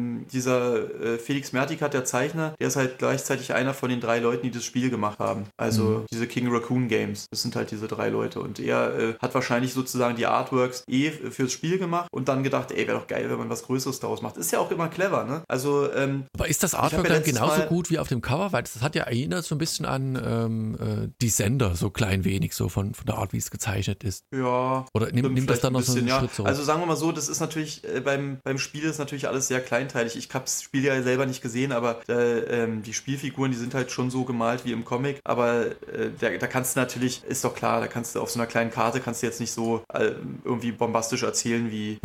dieser Felix Mertikat, der Zeichner, der ist halt gleichzeitig einer von den 3 Leuten, die das Spiel gemacht haben. Also diese King Raccoon Games, das sind halt diese 3 Leute. Und er hat wahrscheinlich sozusagen die Artworks fürs Spiel gemacht und dann gedacht, wäre doch geil, wenn man was Größeres daraus macht. Ist ja auch immer clever, ne? Also, aber ist das Artwork dann genauso gut wie auf dem Cover? Weil das hat ja erinnert so ein bisschen an Descender, so klein wenig, so von der Art, wie es gezeichnet ist. Ja. Oder nimmt das dann noch so einen Schritt zurück? Also sagen wir mal so, das ist natürlich, beim Spiel ist natürlich alles sehr kleinteilig. Ich habe das Spiel ja selber nicht gesehen, aber die Spielfiguren, die sind halt schon so gemalt wie im Comic, aber da kannst du natürlich, ist doch klar, da kannst du auf so einer kleinen Karte kannst du jetzt nicht so irgendwie bombastisch erzählen wie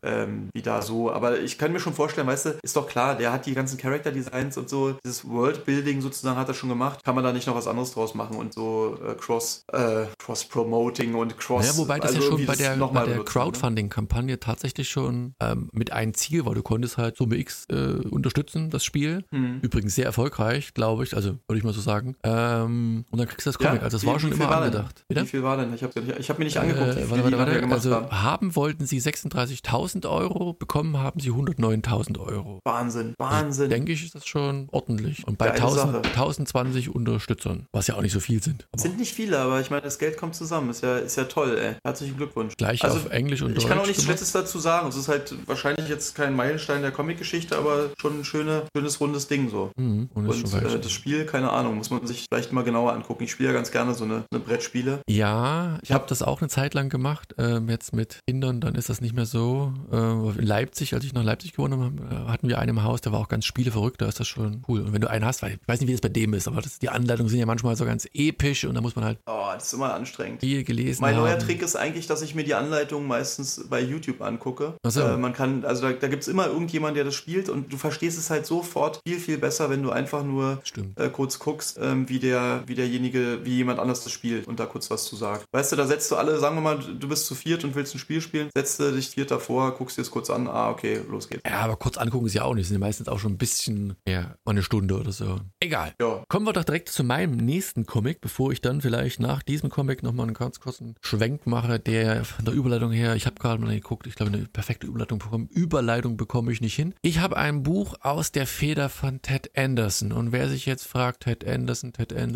da so, aber ich kann mir schon vorstellen, weißt du, ist doch klar, der hat die ganzen Character-Designs und so, dieses World-Building sozusagen hat er schon gemacht, kann man da nicht noch was anderes draus machen und so Cross-Promoting und Cross... Ja, wobei das ja schon bei der Crowdfunding-Kampagne tatsächlich schon mit einem Ziel war, du konntest halt Summe X unterstützen, das Spiel, übrigens sehr erfolgreich, glaube ich, also würde ich mal so sagen, und dann kriegst du das Comic, also das war schon immer angedacht. Wie viel war denn? Ich habe mir nicht angeguckt, wie viel warte. Also haben wollten sie 36.000 €, bekommen haben sie 109.000 €. Wahnsinn. Also, denke ich, ist das schon ordentlich. Und bei 1020 Unterstützern, was ja auch nicht so viel sind. Sind nicht viele, aber ich meine, das Geld kommt zusammen. Ist ja toll, ey. Herzlichen Glückwunsch. Gleich auf Englisch und Deutsch. Ich kann auch nichts Schlechtes dazu sagen. Es ist halt wahrscheinlich jetzt kein Meilenstein der Comic-Geschichte, aber schon ein schönes, rundes Ding so. Und das Spiel, keine Ahnung, muss man sich vielleicht mal genauer angucken. Ich spiele ja ganz gerne so eine Brettspiele. Ja, ich habe das auch eine Zeit lang gemacht. Jetzt mit Kindern, dann ist das nicht mehr so. In Leipzig, als ich nach Leipzig gewohnt habe, hatten wir einen im Haus, der war auch ganz spieleverrückt, da ist das schon cool. Und wenn du einen hast, weil ich weiß nicht, wie das bei dem ist, aber die Anleitungen sind ja manchmal so ganz episch und da muss man halt das ist immer anstrengend. Serie gelesen Mein haben. neuer Trick ist eigentlich, dass ich mir die Anleitung meistens bei YouTube angucke. Ach so. Man kann, also da gibt es immer irgendjemand, der das spielt und du verstehst es halt sofort viel, viel besser, wenn du einfach nur kurz guckst, wie jemand anders das spielt und da kurz was zu sagt. Weißt du, da setzt du alle, sagen wir mal, du bist zu viert und willst ein Spiel spielen, setzt du dich viert davor, guckst dir es kurz an, okay, los geht's. Ja, aber kurz angucken ist ja auch nicht, sind ja meistens auch schon ein bisschen, mal eine Stunde oder so. Egal. Ja. Kommen wir doch direkt zu meinem nächsten Comic, bevor ich dann vielleicht nach diesem Comic nochmal einen ganz kurzen Schwenk mache, der von der Überleitung her, ich habe gerade mal geguckt, ich glaube, eine perfekte Überleitung bekomme ich nicht hin. Ich habe ein Buch aus der Feder von Ted Anderson und wer sich jetzt fragt, Ted Anderson,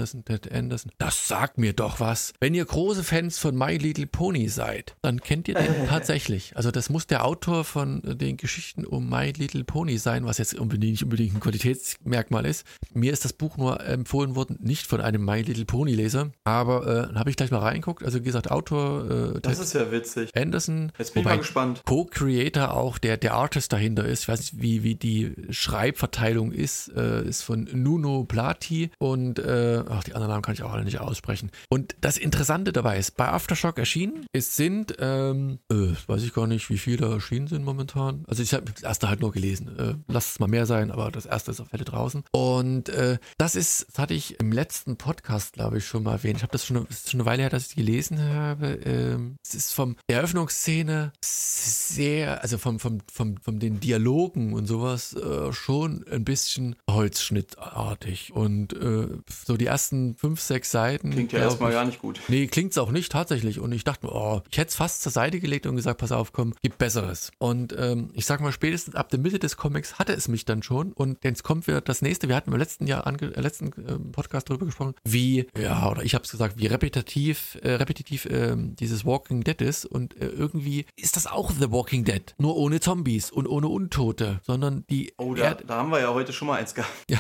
das sagt mir doch was. Wenn ihr große Fans von My Little Pony seid, dann kennt ihr den tatsächlich. Also das muss der Autor von den Geschichten um My Little Pony sein, was jetzt nicht unbedingt ein Qualitätsmerkmal ist. Mir ist das Buch nur empfohlen worden, nicht von einem My Little Pony Leser, aber habe ich gleich mal reingeguckt. Also wie gesagt, Autor das ist ja witzig. Anderson. Jetzt bin ich mal gespannt. Co-Creator auch, der Artist dahinter ist. Ich weiß nicht, wie die Schreibverteilung ist von Nuno Plati und die anderen Namen kann ich auch alle nicht aussprechen. Und das Interessante dabei ist, bei Aftershock erschienen, es sind, weiß ich gar nicht, wie viele da erschienen sind momentan. Also ich habe das erste halt nur gelesen. Lass es mal mehr sein, aber das erste ist auf Fälle draußen. Und das hatte ich im letzten Podcast, glaube ich, schon mal erwähnt. Ich habe das schon eine Weile her, dass ich es gelesen habe. Es ist vom der Eröffnungsszene sehr, also von den Dialogen und sowas schon ein bisschen holzschnittartig. Und so die ersten 5, 6 Seiten. Klingt ja erstmal gar nicht gut. Nee, klingt's auch nicht tatsächlich. Und ich dachte mir, ich hätte es fast zur Seite gelegt und gesagt, pass auf, komm, gibt Besseres. Und ich sag mal, spätestens ab der Mitte des Comics hatte es mich dann schon. Und jetzt kommt wieder das nächste. Wir hatten im letzten Podcast darüber gesprochen, wie ich habe es gesagt, wie repetitiv dieses Walking Dead ist. Und irgendwie ist das auch The Walking Dead. Nur ohne Zombies und ohne Untote, sondern die... Oh, da haben wir ja heute schon mal eins gehabt. Ja,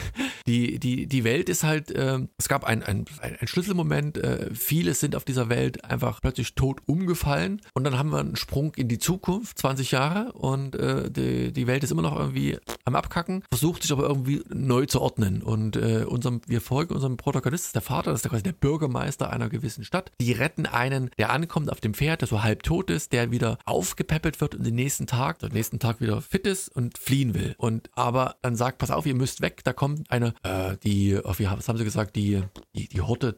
die Welt ist halt, es gab ein Schlüsselmoment, viele sind auf dieser Welt einfach plötzlich tot umgefallen und dann haben wir einen Sprung in die Zukunft, 20 Jahre und die Welt ist immer noch irgendwie am Abkacken, versucht sich aber irgendwie neu zu ordnen und wir folgen unserem Protagonisten, das ist der Vater, das ist quasi der Bürgermeister einer gewissen Stadt, die retten einen, der ankommt auf dem Pferd, der so halb tot ist, der wieder aufgepäppelt wird und den nächsten Tag wieder fit ist und fliehen will und aber dann sagt, pass auf, ihr müsst weg, da kommt eine, was haben sie gesagt, die Horde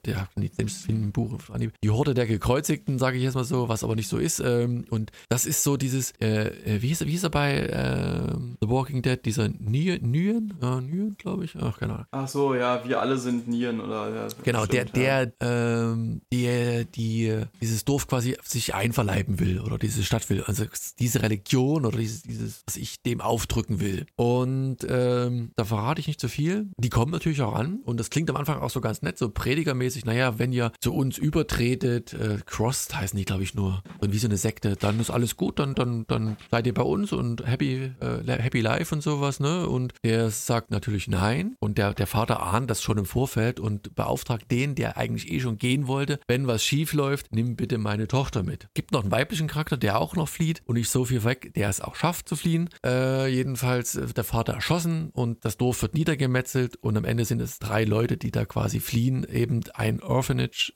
die Horde der Gekreuzigten, sage ich jetzt mal so, was aber nicht so ist und das ist so dieses, wie hieß er bei The Walking Dead, dieser Nguyen, glaube ich, ach, keine Ahnung. Ach so, ja, wir alle sind Nieren oder... Ja, genau, stimmt, der dieses Dorf quasi sich einverleiben will oder diese Stadt will, also diese Religion oder dieses, was ich dem aufdrücken will. Und da verrate ich nicht zu viel. Die kommen natürlich auch an und das klingt am Anfang auch so ganz nett, so predigermäßig, naja, wenn ihr zu uns übertretet, Crossed heißen die, glaube ich, nur, und wie so eine Sekte, dann ist alles gut, dann seid ihr bei uns und happy life und sowas, ne? Und der sagt natürlich nein und der Vater ahnt das schon im Vorfeld und beauftragt den, der eigentlich schon gehen wollte, wenn was schief läuft, nimm bitte meine Tochter mit. Gibt noch einen weiblichen Charakter, der auch noch flieht und nicht so viel weg, der es auch schafft zu fliehen. Jedenfalls wird der Vater erschossen und das Dorf wird niedergemetzelt und am Ende sind es 3 Leute, die da quasi fliehen, eben ein Orphanage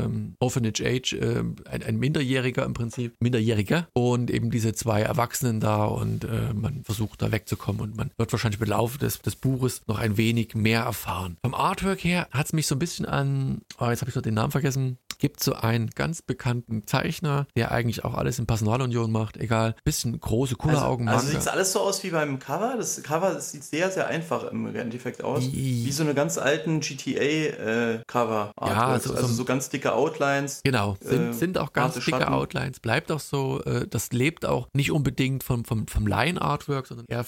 Age, ein Minderjähriger im Prinzip, und eben diese 2 Erwachsenen da und man versucht da wegzukommen und man wird wahrscheinlich im Laufe des Buches noch ein wenig mehr erfahren. Vom Artwork her hat es mich so ein bisschen an, jetzt habe ich noch den Namen vergessen, gibt so einen ganz bekannten Zeichner, der eigentlich auch alles in Personalunion macht, egal, bisschen große Kulleraugen. Also sieht es alles so aus wie beim Cover? Das Cover sieht sehr, sehr einfach im Endeffekt aus. Wie so eine ganz alten GTA-Cover. Ja, also so ganz dicke Outlines. Genau, sind auch ganz dicke Schatten. Outlines. Bleibt auch so, das lebt auch nicht unbedingt vom Line-Artwork, sondern eher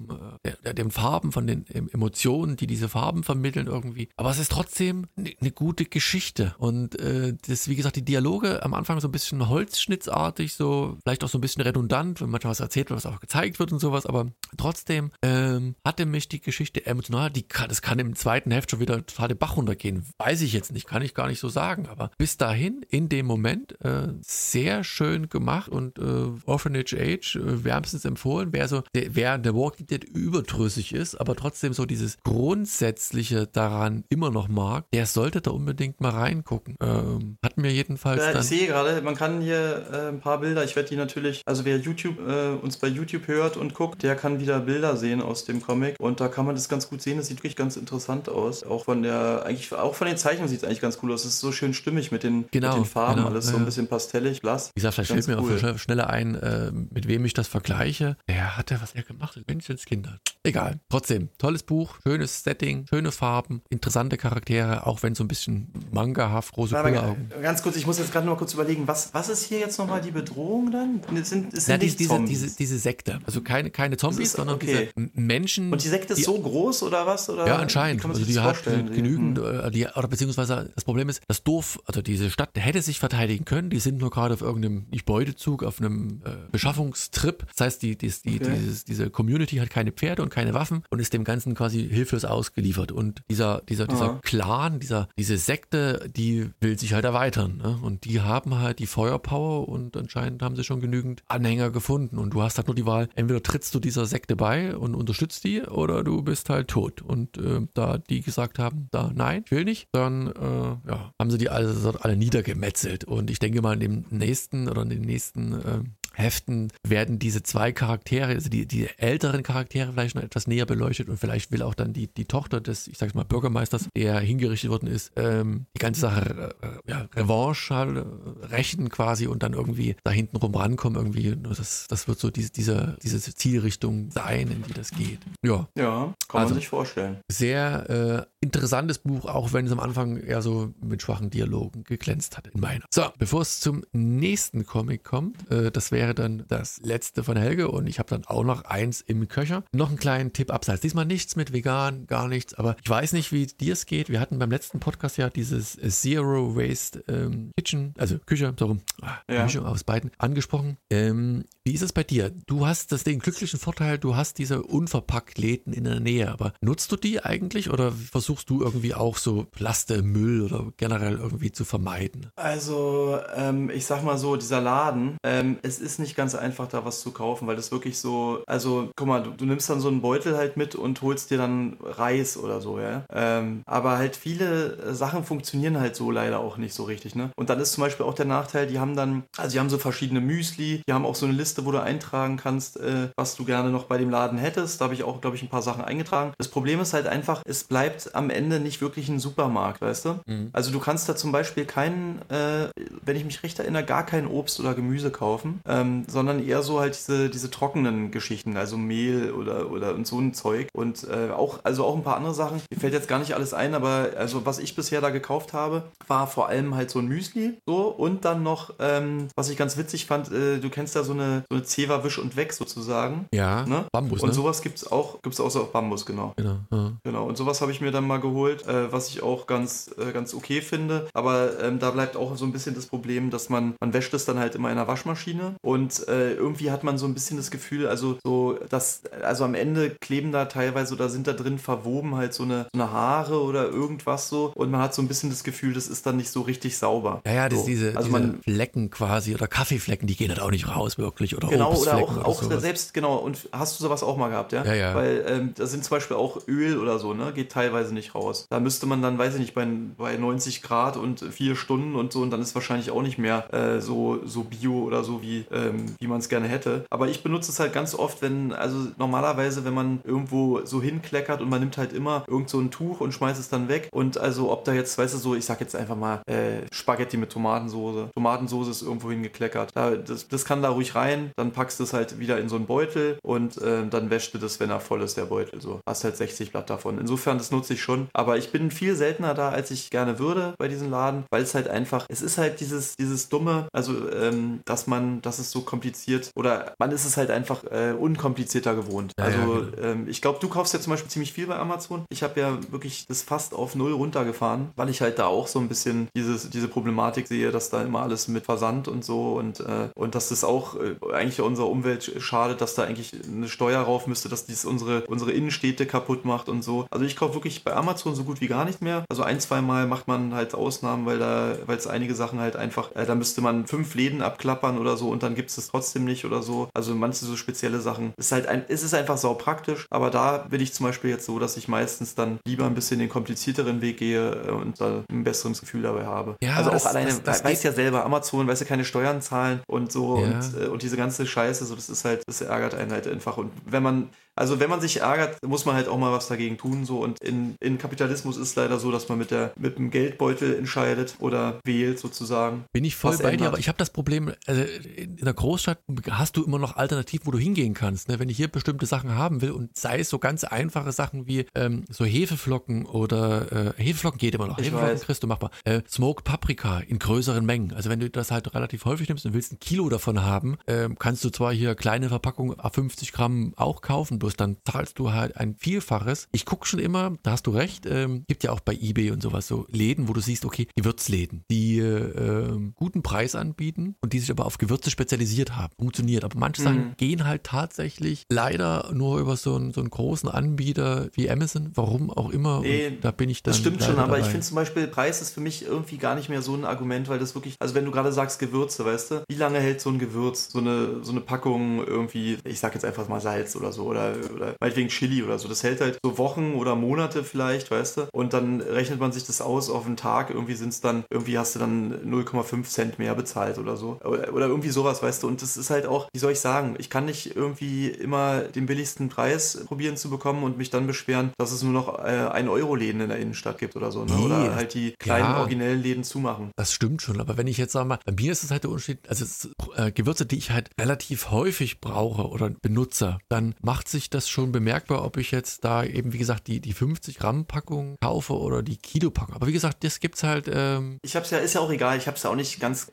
den Farben, von den Emotionen, die diese Farben vermitteln irgendwie. Aber es ist trotzdem eine gute Geschichte und das, wie gesagt, die Dialoge am Anfang so ein bisschen holzschnittartig, so vielleicht auch so ein bisschen redundant, wenn manchmal was erzählt wird, was auch gezeigt wird und sowas, aber trotzdem hatte mich die Geschichte emotional, das kann im zweiten Heft schon wieder total den Bach runtergehen, weiß ich jetzt nicht, kann ich gar nicht so sagen, aber bis dahin, in dem Moment, sehr schön gemacht und Orphanage Age, wärmstens empfohlen, wer The Walking Dead überdrüssig ist, aber trotzdem so dieses Grundsätzliche daran immer noch mag, der sollte da unbedingt mal reingucken. Hatten wir jedenfalls Ja, dann... ich sehe gerade, man kann hier ein paar Bilder, ich werde die natürlich, also wer uns bei YouTube hört und guckt, der kann wieder Bilder sehen aus dem Comic und da kann man das ganz gut sehen, das sieht wirklich ganz interessant aus. Auch von den Zeichnungen sieht es eigentlich ganz cool aus, es ist so schön stimmig mit den Farben, alles so ein bisschen pastellig, blass. Wie gesagt, vielleicht fällt mir auch schneller ein, mit wem ich das vergleiche. Was er gemacht hat, Menschenskinder. Egal. Trotzdem, tolles Buch, schönes Setting, schöne Farben, interessante Charaktere, auch wenn so ein bisschen mangahaft, große Kulleraugen. Ganz kurz, ich muss jetzt gerade noch mal kurz überlegen, was ist hier jetzt nochmal die Bedrohung dann? Sind diese Sekte. Also keine Zombies, sondern diese Menschen. Und die Sekte ist so groß oder was? Oder ja, anscheinend. Also die hat genügend, oder beziehungsweise das Problem ist, das Dorf, also diese Stadt hätte sich verteidigen können, die sind nur gerade auf irgendeinem, nicht Beutezug, auf einem Beschaffungstrip. Das heißt, diese Community hat keine Pferde und keine Waffen und ist dem Ganzen quasi hilflos ausgeliefert. Und dieser Clan, diese Sekte, die will sich halt erweitern. Ne? Und die haben halt die Feuerpower und anscheinend haben sie schon genügend Anhänger gefunden. Und du hast halt nur die Wahl, entweder trittst du dieser Sekte bei und unterstützt die oder du bist halt tot. Und da die gesagt haben, nein, ich will nicht, dann haben sie die alle niedergemetzelt. Und ich denke mal, in den nächsten Heften werden diese zwei Charaktere, also die älteren Charaktere vielleicht noch etwas näher beleuchtet und vielleicht will auch dann die Tochter des, ich sag's mal, Bürgermeisters, der hingerichtet worden ist, die ganze Sache Revanche halt, rächen quasi und dann irgendwie da hinten rum rankommen irgendwie. Das wird so diese Zielrichtung sein, in die das geht. Ja, kann man sich vorstellen. Sehr interessantes Buch, auch wenn es am Anfang eher so mit schwachen Dialogen geglänzt hat in meiner. So, bevor es zum nächsten Comic kommt, das wäre dann das letzte von Helge und ich habe dann auch noch eins im Köcher. Noch einen kleinen Tipp abseits. Diesmal nichts mit vegan, gar nichts, aber ich weiß nicht, wie dir es geht. Wir hatten beim letzten Podcast ja dieses Zero Waste Kitchen, also Küche, so rum, Mischung aus beiden, angesprochen. Wie ist es bei dir? Du hast den glücklichen Vorteil, du hast diese Unverpackt-Läden in der Nähe, aber nutzt du die eigentlich oder versuchst du irgendwie auch so Plastikmüll oder generell irgendwie zu vermeiden? Also, ich sag mal so, dieser Laden, es ist nicht ganz einfach, da was zu kaufen, weil das wirklich so, also, guck mal, du nimmst dann so einen Beutel halt mit und holst dir dann Reis oder so, ja. Aber halt viele Sachen funktionieren halt so leider auch nicht so richtig, ne? Und dann ist zum Beispiel auch der Nachteil, die haben so verschiedene Müsli, die haben auch so eine Liste, wo du eintragen kannst, was du gerne noch bei dem Laden hättest. Da habe ich auch, glaube ich, ein paar Sachen eingetragen. Das Problem ist halt einfach, es bleibt am Ende nicht wirklich ein Supermarkt, weißt du? Mhm. Also du kannst da zum Beispiel wenn ich mich recht erinnere, gar kein Obst oder Gemüse kaufen, sondern eher so halt diese trockenen Geschichten, also Mehl oder und so ein Zeug und auch ein paar andere Sachen. Mir fällt jetzt gar nicht alles ein, aber also was ich bisher da gekauft habe, war vor allem halt so ein Müsli so und dann noch, was ich ganz witzig fand, du kennst ja so eine Zewa Wisch und Weg sozusagen. Ja, ne? Bambus, und ne? Sowas gibt's auch so auf Bambus, genau. Genau, und sowas habe ich mir dann mal geholt, was ich auch ganz okay finde, aber da bleibt auch so ein bisschen das Problem, dass man wäscht es dann halt immer in der Waschmaschine und irgendwie hat man so ein bisschen das Gefühl, also am Ende kleben da teilweise oder sind da drin verwoben halt so eine Haare oder irgendwas so und man hat so ein bisschen das Gefühl, das ist dann nicht so richtig sauber. Ja, so. diese Flecken quasi oder Kaffeeflecken, die gehen halt auch nicht raus wirklich oder genau, Obstflecken oder auch selbst, genau, und hast du sowas auch mal gehabt, ja? Ja. Weil da sind zum Beispiel auch Öl oder so, ne, geht teilweise nicht raus. Da müsste man dann, weiß ich nicht, bei 90 Grad und 4 Stunden und so und dann ist wahrscheinlich auch nicht mehr so Bio oder so, wie man es gerne hätte. Aber ich benutze es halt ganz oft, normalerweise, wenn man irgendwo so hinkleckert und man nimmt halt immer irgend so ein Tuch und schmeißt es dann weg und also ob da jetzt, weißt du so, ich sag jetzt einfach mal Spaghetti mit Tomatensoße. Tomatensoße ist irgendwo hingekleckert. Das kann da ruhig rein, dann packst du es halt wieder in so einen Beutel und dann wäschst du das, wenn er voll ist, der Beutel. So. Hast halt 60 Blatt davon. Insofern, das nutze ich schon. Aber ich bin viel seltener da, als ich gerne würde bei diesem Laden, weil es halt einfach, es ist halt dieses Dumme, also dass es so kompliziert oder man ist es halt einfach unkomplizierter gewohnt. Ich glaube, du kaufst ja zum Beispiel ziemlich viel bei Amazon. Ich habe ja wirklich das fast auf 0 runtergefahren, weil ich halt da auch so ein bisschen diese Problematik sehe, dass da immer alles mit Versand und so und dass das auch eigentlich unserer Umwelt schadet, dass da eigentlich eine Steuer rauf müsste, dass dies unsere Innenstädte kaputt macht und so. Also ich kaufe wirklich bei Amazon so gut wie gar nicht mehr. Also 1-2 Mal macht man halt Ausnahmen, weil es einige Sachen halt einfach, da müsste man 5 Läden abklappern oder so und dann gibt es das trotzdem nicht oder so. Also manche so spezielle Sachen. Es ist einfach sau praktisch, aber da bin ich zum Beispiel jetzt so, dass ich meistens dann lieber ein bisschen den komplizierteren Weg gehe und da ein besseres Gefühl dabei habe. Ja, also das, auch alleine, das weiß ja selber, Amazon, weißt du, keine Steuern zahlen und so ja. und diese ganze Scheiße, so das ärgert einen halt einfach. Und wenn man sich ärgert, muss man halt auch mal was dagegen tun. So. Und in Kapitalismus ist es leider so, dass man mit dem Geldbeutel entscheidet oder wählt sozusagen. Bin ich voll bei dir, aber ich habe das Problem, also in der Großstadt hast du immer noch Alternativen, wo du hingehen kannst. Ne? Wenn ich hier bestimmte Sachen haben will und sei es so ganz einfache Sachen wie so Hefeflocken oder Hefeflocken geht immer noch. Hefeflocken kriegst du machbar. Smoked Paprika in größeren Mengen. Also wenn du das halt relativ häufig nimmst und willst 1 Kilo davon haben, kannst du zwar hier kleine Verpackungen ab 50 Gramm auch kaufen, bloß dann zahlst du halt ein Vielfaches. Ich gucke schon immer, da hast du recht, gibt ja auch bei eBay und sowas so Läden, wo du siehst, okay, Gewürzläden, die guten Preis anbieten und die sich aber auf Gewürze spezialisiert haben. Funktioniert. Aber manche Sachen gehen halt tatsächlich leider nur über so einen großen Anbieter wie Amazon, warum auch immer. Nee, und da bin ich dann das stimmt schon, aber dabei. ich finde zum Beispiel, Preis ist für mich irgendwie gar nicht mehr so ein Argument, weil das wirklich, also wenn du gerade sagst Gewürze, weißt du, wie lange hält so ein Gewürz, so eine Packung irgendwie, ich sag jetzt einfach mal Salz oder so, oder meinetwegen Chili oder so, das hält halt so Wochen oder Monate vielleicht, weißt du, und dann rechnet man sich das aus auf einen Tag, irgendwie hast du dann 0,5 Cent mehr bezahlt oder so, oder irgendwie sowas, weißt du, und das ist halt auch, wie soll ich sagen, ich kann nicht irgendwie immer den billigsten Preis probieren zu bekommen und mich dann beschweren, dass es nur noch 1-Euro-Läden in der Innenstadt gibt oder so, ne? Oder halt die kleinen originellen Läden zumachen. Das stimmt schon, aber wenn ich jetzt sage mal, bei mir ist es halt der Unterschied, also Gewürze, die ich halt relativ häufig brauche oder benutze, dann macht sich das schon bemerkbar, ob ich jetzt da eben, wie gesagt, die 50 Gramm Packung kaufe oder die Kilo Packung. Aber wie gesagt, das gibt's halt. Ich hab's ja, ist ja auch egal, ich hab's ja auch nicht ganz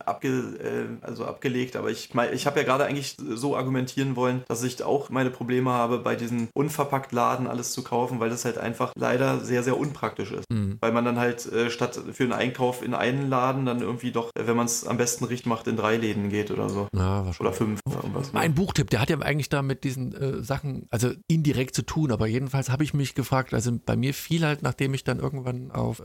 abgelegt, aber ich habe ja gerade eigentlich so argumentieren wollen, dass ich auch meine Probleme habe, bei diesen unverpackt Laden alles zu kaufen, weil das halt einfach leider sehr, sehr unpraktisch ist. Weil man dann halt statt für einen Einkauf in einen Laden dann irgendwie doch, wenn man es am besten richtig macht, in 3 Läden geht oder so. Ja, oder 5 oder irgendwas. Mein Buchtipp, der hat ja eigentlich da mit diesen Sachen, also indirekt zu tun, aber jedenfalls habe ich mich gefragt, also bei mir fiel halt, nachdem ich dann irgendwann auf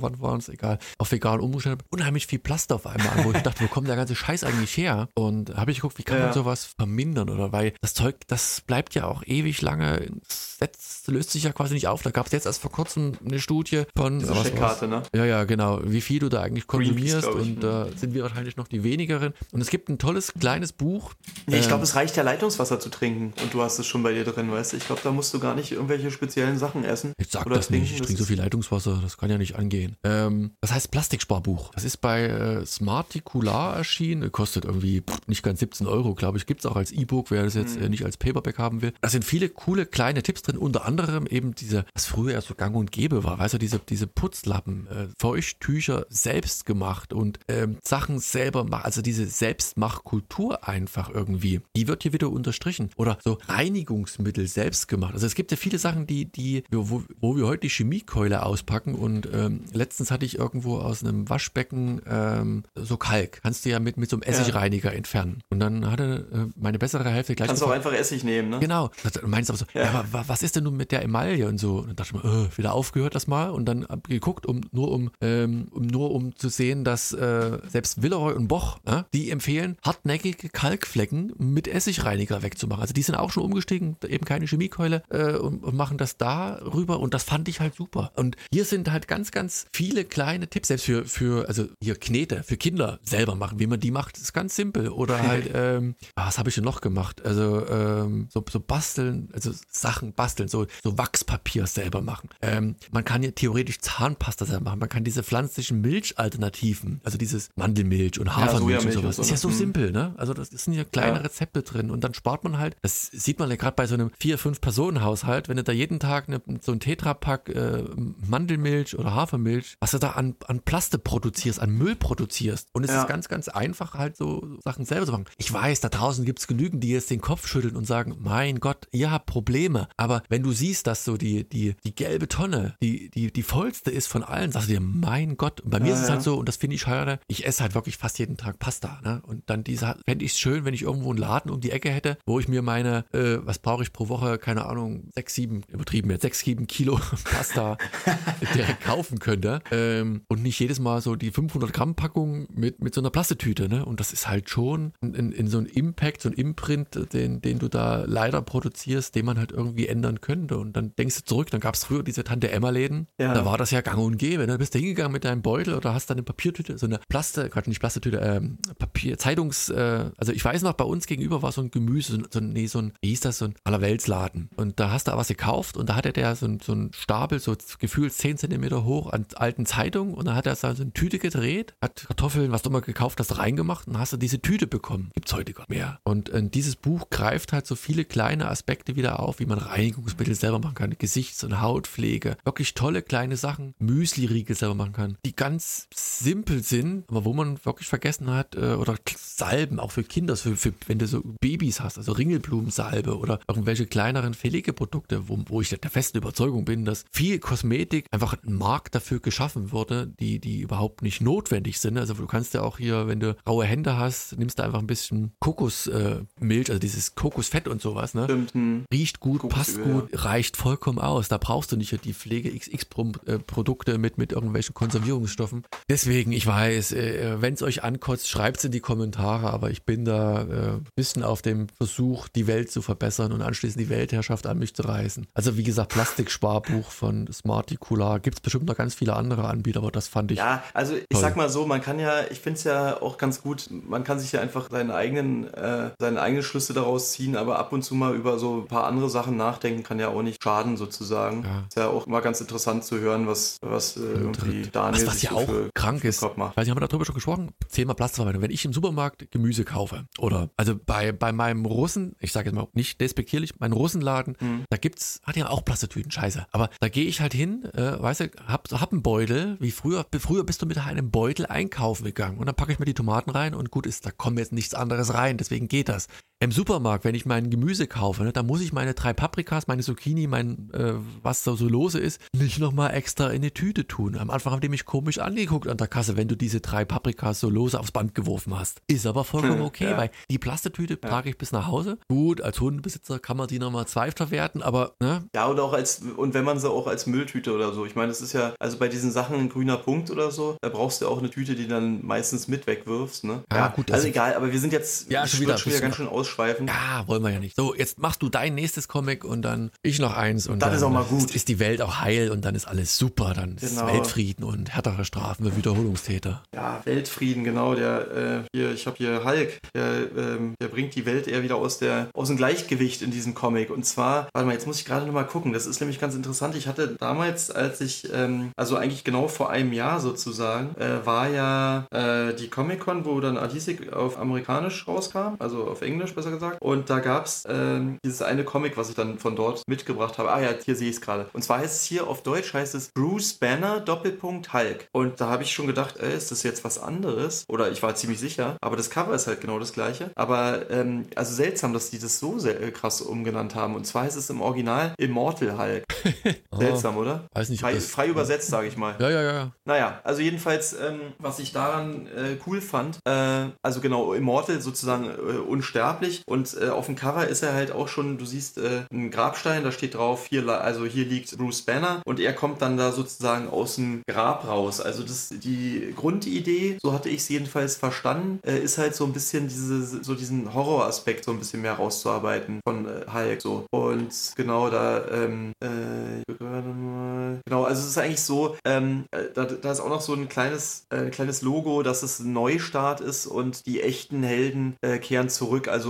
vegan umgestellt habe, unheimlich viel Plast auf einmal an, wo ich dachte, wo kommt der ganze Scheiß eigentlich her? Und habe ich geguckt, wie kann man sowas vermindern, oder weil das Zeug, das bleibt ja auch ewig lange, das löst sich ja quasi nicht auf. Da gab es jetzt erst vor kurzem eine Studie von diese Checkkarte, ne? Ja, genau, wie viel du da eigentlich konsumierst und da sind wir wahrscheinlich noch die wenigeren. Und es gibt ein tolles, kleines Buch. Nee, ich glaube, es reicht ja Leitungswasser zu trinken und du hast es schon bei dir drin, weißt du? Ich glaube, da musst du gar nicht irgendwelche speziellen Sachen essen. Ich sag das nicht, ich trinke so viel Leitungswasser, das kann ja nicht angehen. Das heißt Plastiksparbuch. Das ist bei Smarticular erschienen, kostet irgendwie nicht ganz 17 €, glaube ich. Gibt es auch als E-Book, wer das jetzt nicht als Paperback haben will. Da sind viele coole kleine Tipps drin, unter anderem eben was früher erst so gang und gäbe war, weißt du, diese Putzlappen, Feuchttücher selbst gemacht und Sachen selber machen, also diese Selbstmachkultur einfach irgendwie, die wird hier wieder unterstrichen. Oder so Reinigungsmittel selbst gemacht. Also es gibt ja viele Sachen, wo wir heute die Chemiekeule auspacken und letztens hatte ich irgendwo aus einem Waschbecken so Kalk. Kannst du ja mit so einem Essigreiniger entfernen. Und dann hatte meine bessere Hälfte gleich Kannst auch einfach Essig nehmen, ne? Genau. Du meinst aber so, aber was ist denn nun mit der Emaille und so? Und dann dachte ich mir, wieder aufgehört das mal und dann geguckt, nur um zu sehen, dass selbst Villeroy und Boch, die empfehlen, hartnäckige Kalkflecken mit Essigreiniger wegzumachen. Also die sind auch schon umgestiegen, eben keine Chemiekeule und machen das da rüber und das fand ich halt super. Und hier sind halt ganz, ganz viele kleine Tipps, selbst also hier Knete für Kinder selber machen, wie man die macht, ist ganz simpel. Oder halt, was habe ich denn noch gemacht? Also so basteln, also Sachen basteln, so Wachspapier selber machen. Man kann ja theoretisch Zahnpasta selber machen, man kann diese pflanzlichen Milchalternativen, also dieses Mandelmilch und Hafermilch und sowas, ist ja so simpel, ne? Also das sind ja kleine Rezepte drin und dann spart man halt, das sieht man ja gerade bei so einem 4-5-Personen-Haushalt, wenn du da jeden Tag so ein Tetrapack Mandelmilch oder Hafermilch, was du da an Plaste produzierst, an Müll produzierst. Und es ist ganz, ganz einfach, halt so Sachen selber zu machen. Ich weiß, da draußen gibt es genügend, die jetzt den Kopf schütteln und sagen, mein Gott, ihr habt Probleme. Aber wenn du siehst, dass so die gelbe Tonne, die vollste ist von allen, sagst du dir, mein Gott. Und bei mir ist es halt so, und das finde ich schade, ich esse halt wirklich fast jeden Tag Pasta. Ne? Und dann fände ich es schön, wenn ich irgendwo einen Laden um die Ecke hätte, wo ich mir meine, was brauche ich pro Woche, keine Ahnung, 6-7 Kilo Pasta direkt kaufen könnte. Und nicht jedes Mal so die 500 Gramm Packung mit so einer Plastetüte. Ne? Und das ist halt schon in so ein Impact, so ein Imprint, den du da leider produzierst, den man halt irgendwie ändern könnte. Und dann denkst du zurück, dann gab es früher diese Tante-Emma-Läden, da war das ja gang und gäbe. Ne? Da bist du hingegangen mit deinem Beutel oder hast dann eine Papiertüte, so eine also ich weiß noch, bei uns gegenüber war so ein Gemüse, so ein Allerweltsladen. Und da hast du was gekauft und da hatte der so ein Stapel, so gefühlt 10 Zentimeter hoch an alten Zeitungen und dann hat er so eine Tüte gedreht, hat Kartoffeln, was du immer gekauft hast, reingemacht und dann hast du diese Tüte bekommen. Gibt's heute gar nicht mehr. Und dieses Buch greift halt so viele kleine Aspekte wieder auf, wie man Reinigungsmittel selber machen kann, Gesichts- und Hautpflege, wirklich tolle kleine Sachen, Müsli-Riegel selber machen kann, die ganz simpel sind, aber wo man wirklich vergessen hat, oder Salben, auch für Kinder, wenn du so Babys hast, also Ringelblumensalbe oder irgendwelche kleineren Pflegeprodukte, wo ich der festen Überzeugung bin, dass viel Kosmetik einfach ein Markt dafür geschaffen wurde, die überhaupt nicht notwendig sind. Also du kannst ja auch hier, wenn du raue Hände hast, nimmst du einfach ein bisschen Kokosmilch, also dieses Kokosfett und sowas, ne? Riecht gut, passt gut, reicht vollkommen aus. Da brauchst du nicht die Pflege XX-Produkte mit irgendwelchen Konservierungsstoffen. Deswegen, ich weiß, wenn es euch ankotzt, schreibt es in die Kommentare, aber ich bin da ein bisschen auf dem Versuch, die Welt zu verbessern und anschließend die Weltherrschaft an mich zu reißen. Also wie gesagt, Plastiksparbuch von Smarticular, gibt es bestimmt noch ganz viele andere Anbieter, aber das fand ich also ich toll. Sag mal so, man kann ja, ich finde es ja auch ganz gut, man kann sich ja einfach seine eigenen Schlüsse daraus ziehen, aber ab und zu mal über so ein paar andere Sachen nachdenken kann ja auch nicht schaden sozusagen. Ja. Ist ja auch mal ganz interessant zu hören, was irgendwie Daniel was ja auch krank ist. Ich weiß nicht, haben wir darüber schon gesprochen? Thema Plastikvermeidung. Wenn ich im Supermarkt Gemüse kaufe oder also bei meinem Russen, ich sage jetzt mal nicht despektierlich, mein Russenladen, da hat ja auch Plastetüten, scheiße. Aber da gehe ich halt hin, weißt du, hab einen Beutel, wie früher bist du mit einem Beutel einkaufen gegangen und dann packe ich mir die Tomaten rein und gut ist, da kommt jetzt nichts anderes rein, deswegen geht das. Im Supermarkt, wenn ich mein Gemüse kaufe, ne, da muss ich meine 3 Paprikas, meine Zucchini, was so lose ist, nicht nochmal extra in eine Tüte tun. Am Anfang haben die mich komisch angeguckt an der Kasse, wenn du diese 3 Paprikas so lose aufs Band geworfen hast. Ist aber vollkommen okay, weil die Plastetüte trage ich bis nach Hause. Gut, als Hundebesitzer kann man die nochmal 2 verwerten, aber ne? Ja, oder auch und wenn man sie auch als Mülltüte oder so. Ich meine, das ist ja, also bei diesen Sachen ein grüner Punkt oder so, da brauchst du auch eine Tüte, die dann meistens mit wegwirfst, ne? Ja, gut. Also egal, aber wir sind jetzt schon wieder ganz schön ausschweifen. Ja, wollen wir ja nicht. So, jetzt machst du dein nächstes Comic und dann ich noch eins und dann ist auch mal gut. Ist die Welt auch heil und dann ist alles super, dann ist Weltfrieden und härtere Strafen für Wiederholungstäter. Ja, Weltfrieden, genau, ich habe hier Hulk, der bringt die Welt eher wieder aus dem Gleichgewicht in diesem Comic und zwar, warte mal, jetzt muss ich gerade nochmal gucken, das ist nämlich ganz interessant, ich hatte damals, als ich, also eigentlich genau vor einem Jahr sozusagen, war ja die Comic-Con, wo dann Adisik auf amerikanisch rauskam, also auf Englisch besser gesagt. Und da gab es dieses eine Comic, was ich dann von dort mitgebracht habe. Ah ja, hier sehe ich es gerade. Und zwar heißt es hier auf Deutsch, heißt es Bruce Banner Hulk. Und da habe ich schon gedacht, ist das jetzt was anderes? Oder ich war ziemlich sicher. Aber das Cover ist halt genau das gleiche. Aber also seltsam, dass die das so krass umgenannt haben. Und zwar heißt es im Original Immortal Hulk. Seltsam, oder? Weiß nicht, frei übersetzt, sage ich mal. Ja. Naja, also jedenfalls, was ich daran cool fand, also genau, Immortal sozusagen unsterblich und auf dem Cover ist er halt auch schon, du siehst einen Grabstein, da steht drauf, hier liegt Bruce Banner und er kommt dann da sozusagen aus dem Grab raus. Also die Grundidee, so hatte ich es jedenfalls verstanden, ist halt so ein bisschen diesen Horroraspekt so ein bisschen mehr rauszuarbeiten von Hulk so. Und genau genau, also es ist eigentlich so, da ist auch noch so ein kleines Logo, dass es ein Neustart ist und die echten Helden kehren zurück. Also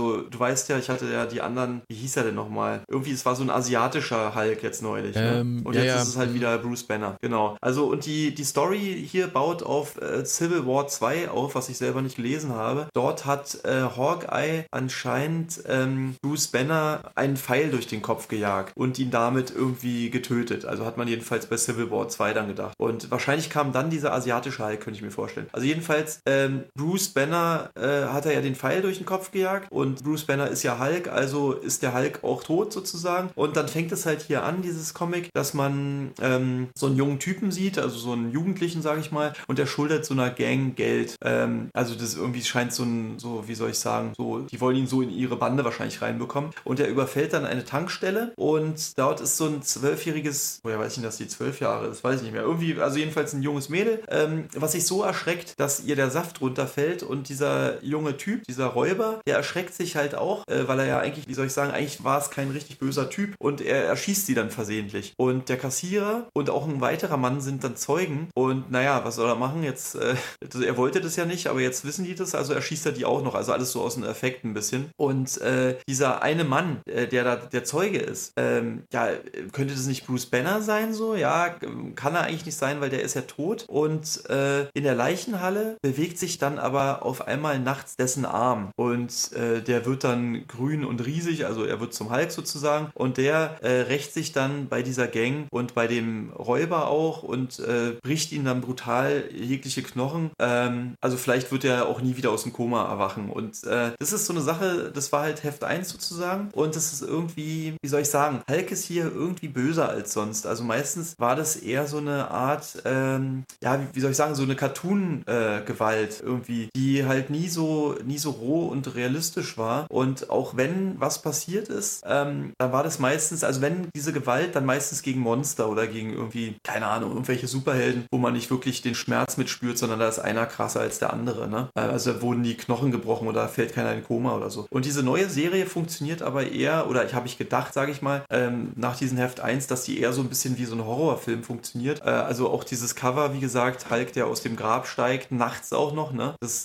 also du weißt ja, ich hatte ja die anderen, wie hieß er denn nochmal? Irgendwie, es war so ein asiatischer Hulk jetzt neulich. Ne? Und jetzt ist es halt wieder Bruce Banner. Genau. Also und die Story hier baut auf Civil War 2 auf, was ich selber nicht gelesen habe. Dort hat Hawkeye anscheinend Bruce Banner einen Pfeil durch den Kopf gejagt und ihn damit irgendwie getötet. Also hat man jedenfalls bei Civil War 2 dann gedacht. Und wahrscheinlich kam dann dieser asiatische Hulk, könnte ich mir vorstellen. Also jedenfalls, Bruce Banner hat er ja den Pfeil durch den Kopf gejagt und Bruce Banner ist ja Hulk, also ist der Hulk auch tot sozusagen. Und dann fängt es halt hier an, dieses Comic, dass man so einen jungen Typen sieht, also so einen Jugendlichen, sage ich mal, und der schuldet so einer Gang Geld. Also das irgendwie scheint wie soll ich sagen, so, die wollen ihn so in ihre Bande wahrscheinlich reinbekommen. Und er überfällt dann eine Tankstelle und dort ist so ein 12-jähriges, woher weiß ich denn, dass die 12 Jahre, das weiß ich nicht mehr, irgendwie, also jedenfalls ein junges Mädel, was sich so erschreckt, dass ihr der Saft runterfällt und dieser junge Typ, dieser Räuber, der erschreckt sich halt auch, weil er ja eigentlich, wie soll ich sagen, eigentlich war es kein richtig böser Typ und er erschießt sie dann versehentlich. Und der Kassierer und auch ein weiterer Mann sind dann Zeugen und naja, was soll er machen? Jetzt, er wollte das ja nicht, aber jetzt wissen die das, also erschießt er die auch noch, also alles so aus dem Effekt ein bisschen. Und dieser eine Mann, der da der Zeuge ist, ja, könnte das nicht Bruce Banner sein so? Ja, kann er eigentlich nicht sein, weil der ist ja tot. Und in der Leichenhalle bewegt sich dann aber auf einmal nachts dessen Arm. Und der wird dann grün und riesig, also er wird zum Hulk sozusagen. Und der rächt sich dann bei dieser Gang und bei dem Räuber auch und bricht ihn dann brutal jegliche Knochen. Also vielleicht wird er auch nie wieder aus dem Koma erwachen. Und das ist so eine Sache, das war halt Heft 1 sozusagen. Und das ist irgendwie, wie soll ich sagen, Hulk ist hier irgendwie böser als sonst. Also meistens war das eher so eine Art, ja, wie soll ich sagen, so eine Cartoon-Gewalt irgendwie, die halt nie so roh und realistisch war. Und auch wenn was passiert ist, dann war das meistens, also wenn diese Gewalt, dann meistens gegen Monster oder gegen irgendwie, keine Ahnung, irgendwelche Superhelden, wo man nicht wirklich den Schmerz mitspürt, sondern da ist einer krasser als der andere, ne? Also da wurden die Knochen gebrochen oder fällt keiner in Koma oder so. Und diese neue Serie funktioniert aber eher, oder habe ich gedacht, sage ich mal, nach diesem Heft 1, dass die eher so ein bisschen wie so ein Horrorfilm funktioniert. Also auch dieses Cover, wie gesagt, Hulk, der aus dem Grab steigt, nachts auch noch, ne? Das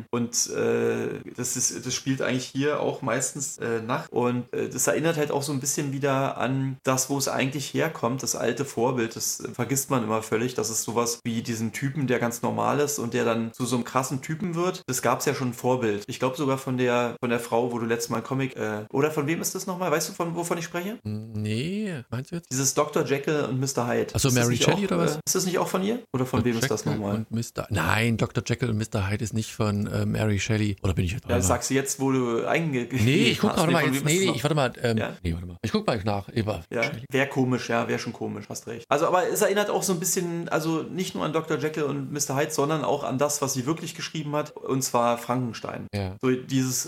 spielt eigentlich hier auch meistens Nacht und das erinnert halt auch so ein bisschen wieder an das, wo es eigentlich herkommt, das alte Vorbild, das vergisst man immer völlig, dass es sowas wie diesen Typen, der ganz normal ist und der dann zu so einem krassen Typen wird, das gab es ja schon ein Vorbild. Ich glaube sogar von der Frau, wo du letztes Mal einen Comic, oder von wem ist das nochmal? Weißt du, wovon ich spreche? Nee, meinst du jetzt? Dieses Dr. Jekyll und Mr. Hyde. Achso, Mary Shelley oder was? Ist das nicht auch von ihr? Oder von wem ist das nochmal? Nein, Dr. Jekyll und Mr. Hyde ist nicht von Mary Shelley. Oder bin ich jetzt? Ja, das sagst du jetzt, wo du Nee, ich guck mal jetzt. Warte mal. Ja? Nee, warte mal. Ich guck mal nach. Ja, wäre komisch, ja, wäre schon komisch, hast recht. Also, aber es erinnert auch so ein bisschen, also nicht nur an Dr. Jekyll und Mr. Hyde, sondern auch an das, was sie wirklich geschrieben hat, und zwar Frankenstein. Ja. So dieses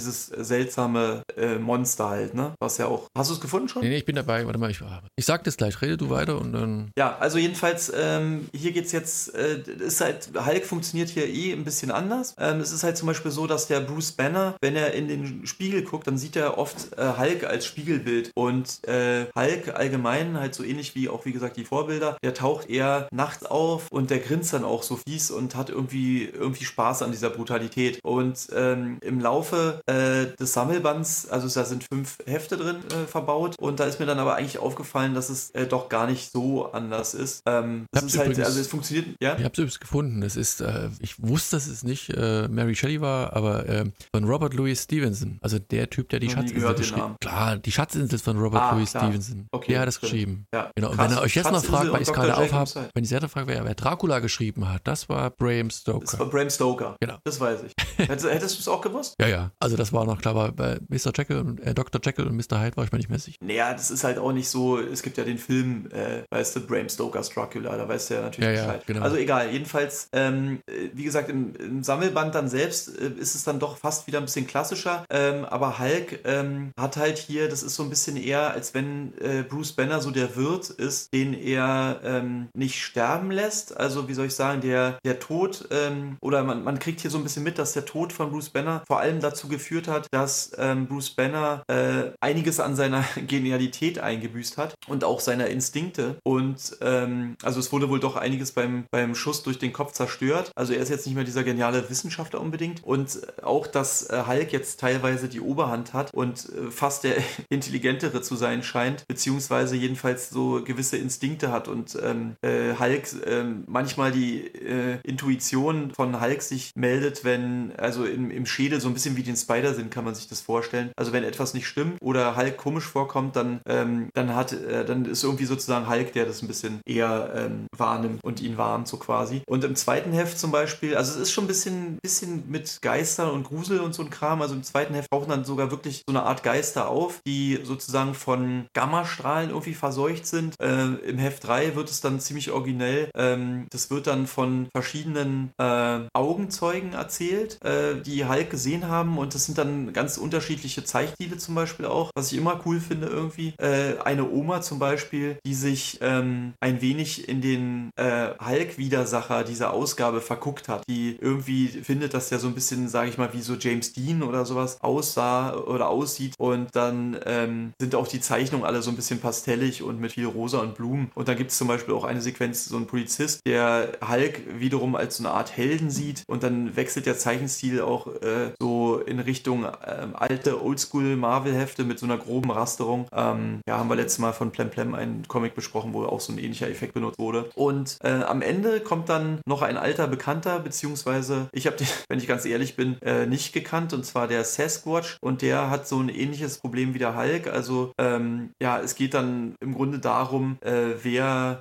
seltsame Monster halt, ne? Was ja auch. Hast du es gefunden schon? Nee, ich bin dabei. Warte mal, ich sag das gleich. Rede du weiter und dann. Ja, also jedenfalls, hier geht's jetzt, ist halt, Hulk funktioniert hier ein bisschen anders. Es ist halt zum Beispiel so, dass der Bruce Banner, wenn er in den Spiegel guckt, dann sieht er oft Hulk als Spiegelbild und Hulk allgemein, halt so ähnlich wie auch, wie gesagt, die Vorbilder, der taucht eher nachts auf und der grinst dann auch so fies und hat irgendwie Spaß an dieser Brutalität. Und im Laufe des Sammelbands, also da sind 5 Hefte drin verbaut und da ist mir dann aber eigentlich aufgefallen, dass es doch gar nicht so anders ist. Das ist halt, also es funktioniert, ja? Ich habe es übrigens gefunden. Das ist, ich wusste, dass es nicht Mary Shelley war, aber von Robert Louis Stevenson. Also der Typ, der die Schatzinsel geschrieben hat. Klar, die Schatzinsel ist von Robert Louis Stevenson. Okay, der hat es geschrieben. Ja. Genau. Und wenn ihr euch jetzt noch fragt, weil ich es gerade aufhabe, Zeit. wenn ich selber frage, wer Dracula geschrieben hat, das war Bram Stoker. Das war Bram Stoker. Genau. Das weiß ich. Hättest du es auch gewusst? Ja. Also das war noch klar, aber bei Mr. Jekyll und Dr. Jekyll und Mr. Hyde war ich mir nicht mehr sicher. Naja, das ist halt auch nicht so, es gibt ja den Film, weißt du, Bram Stokers Dracula, da weißt du ja natürlich Bescheid. Genau. Also egal, jedenfalls, wie gesagt, im Sammelband dann selbst ist es dann doch fast wieder ein bisschen klassischer, aber Hulk hat halt hier, das ist so ein bisschen eher, als wenn Bruce Banner so der Wirt ist, den er nicht sterben lässt, also wie soll ich sagen, der Tod, oder man kriegt hier so ein bisschen mit, dass der Tod von Bruce Banner vor allem dazu geführt hat, dass Bruce Banner einiges an seiner Genialität eingebüßt hat und auch seiner Instinkte und also es wurde wohl doch einiges beim Schuss durch den Kopf zerstört, also er ist jetzt nicht mehr dieser geniale Wissenschaftler unbedingt und auch, dass Hulk Hulk jetzt teilweise die Oberhand hat und fast der Intelligentere zu sein scheint, beziehungsweise jedenfalls so gewisse Instinkte hat und Hulk manchmal die Intuition von Hulk sich meldet, wenn, also im Schädel so ein bisschen wie den Spider-Sinn kann man sich das vorstellen. Also wenn etwas nicht stimmt oder Hulk komisch vorkommt, dann ist irgendwie sozusagen Hulk, der das ein bisschen eher wahrnimmt und ihn warnt so quasi. Und im zweiten Heft zum Beispiel, also es ist schon ein bisschen mit Geistern und Grusel und so ein Kram, also im zweiten Heft tauchen dann sogar wirklich so eine Art Geister auf, die sozusagen von Gammastrahlen irgendwie verseucht sind. Im Heft 3 wird es dann ziemlich originell. Das wird dann von verschiedenen Augenzeugen erzählt, die Hulk gesehen haben und das sind dann ganz unterschiedliche Zeichnstile zum Beispiel auch, was ich immer cool finde irgendwie. Eine Oma zum Beispiel, die sich ein wenig in den Hulk-Widersacher dieser Ausgabe verguckt hat, die irgendwie findet, dass der so ein bisschen, sage ich mal, wie so James Dean oder sowas aussah oder aussieht und dann sind auch die Zeichnungen alle so ein bisschen pastellig und mit viel Rosa und Blumen und dann gibt es zum Beispiel auch eine Sequenz, so ein Polizist, der Hulk wiederum als so eine Art Helden sieht und dann wechselt der Zeichenstil auch so in Richtung alte Oldschool-Marvel-Hefte mit so einer groben Rasterung. Haben wir letztes Mal von Plemplem einen Comic besprochen, wo auch so ein ähnlicher Effekt benutzt wurde. Und am Ende kommt dann noch ein alter Bekannter, beziehungsweise ich habe den, wenn ich ganz ehrlich bin, nicht gekannt, und zwar der Sasquatch und der hat so ein ähnliches Problem wie der Hulk. Also es geht dann im Grunde darum, wer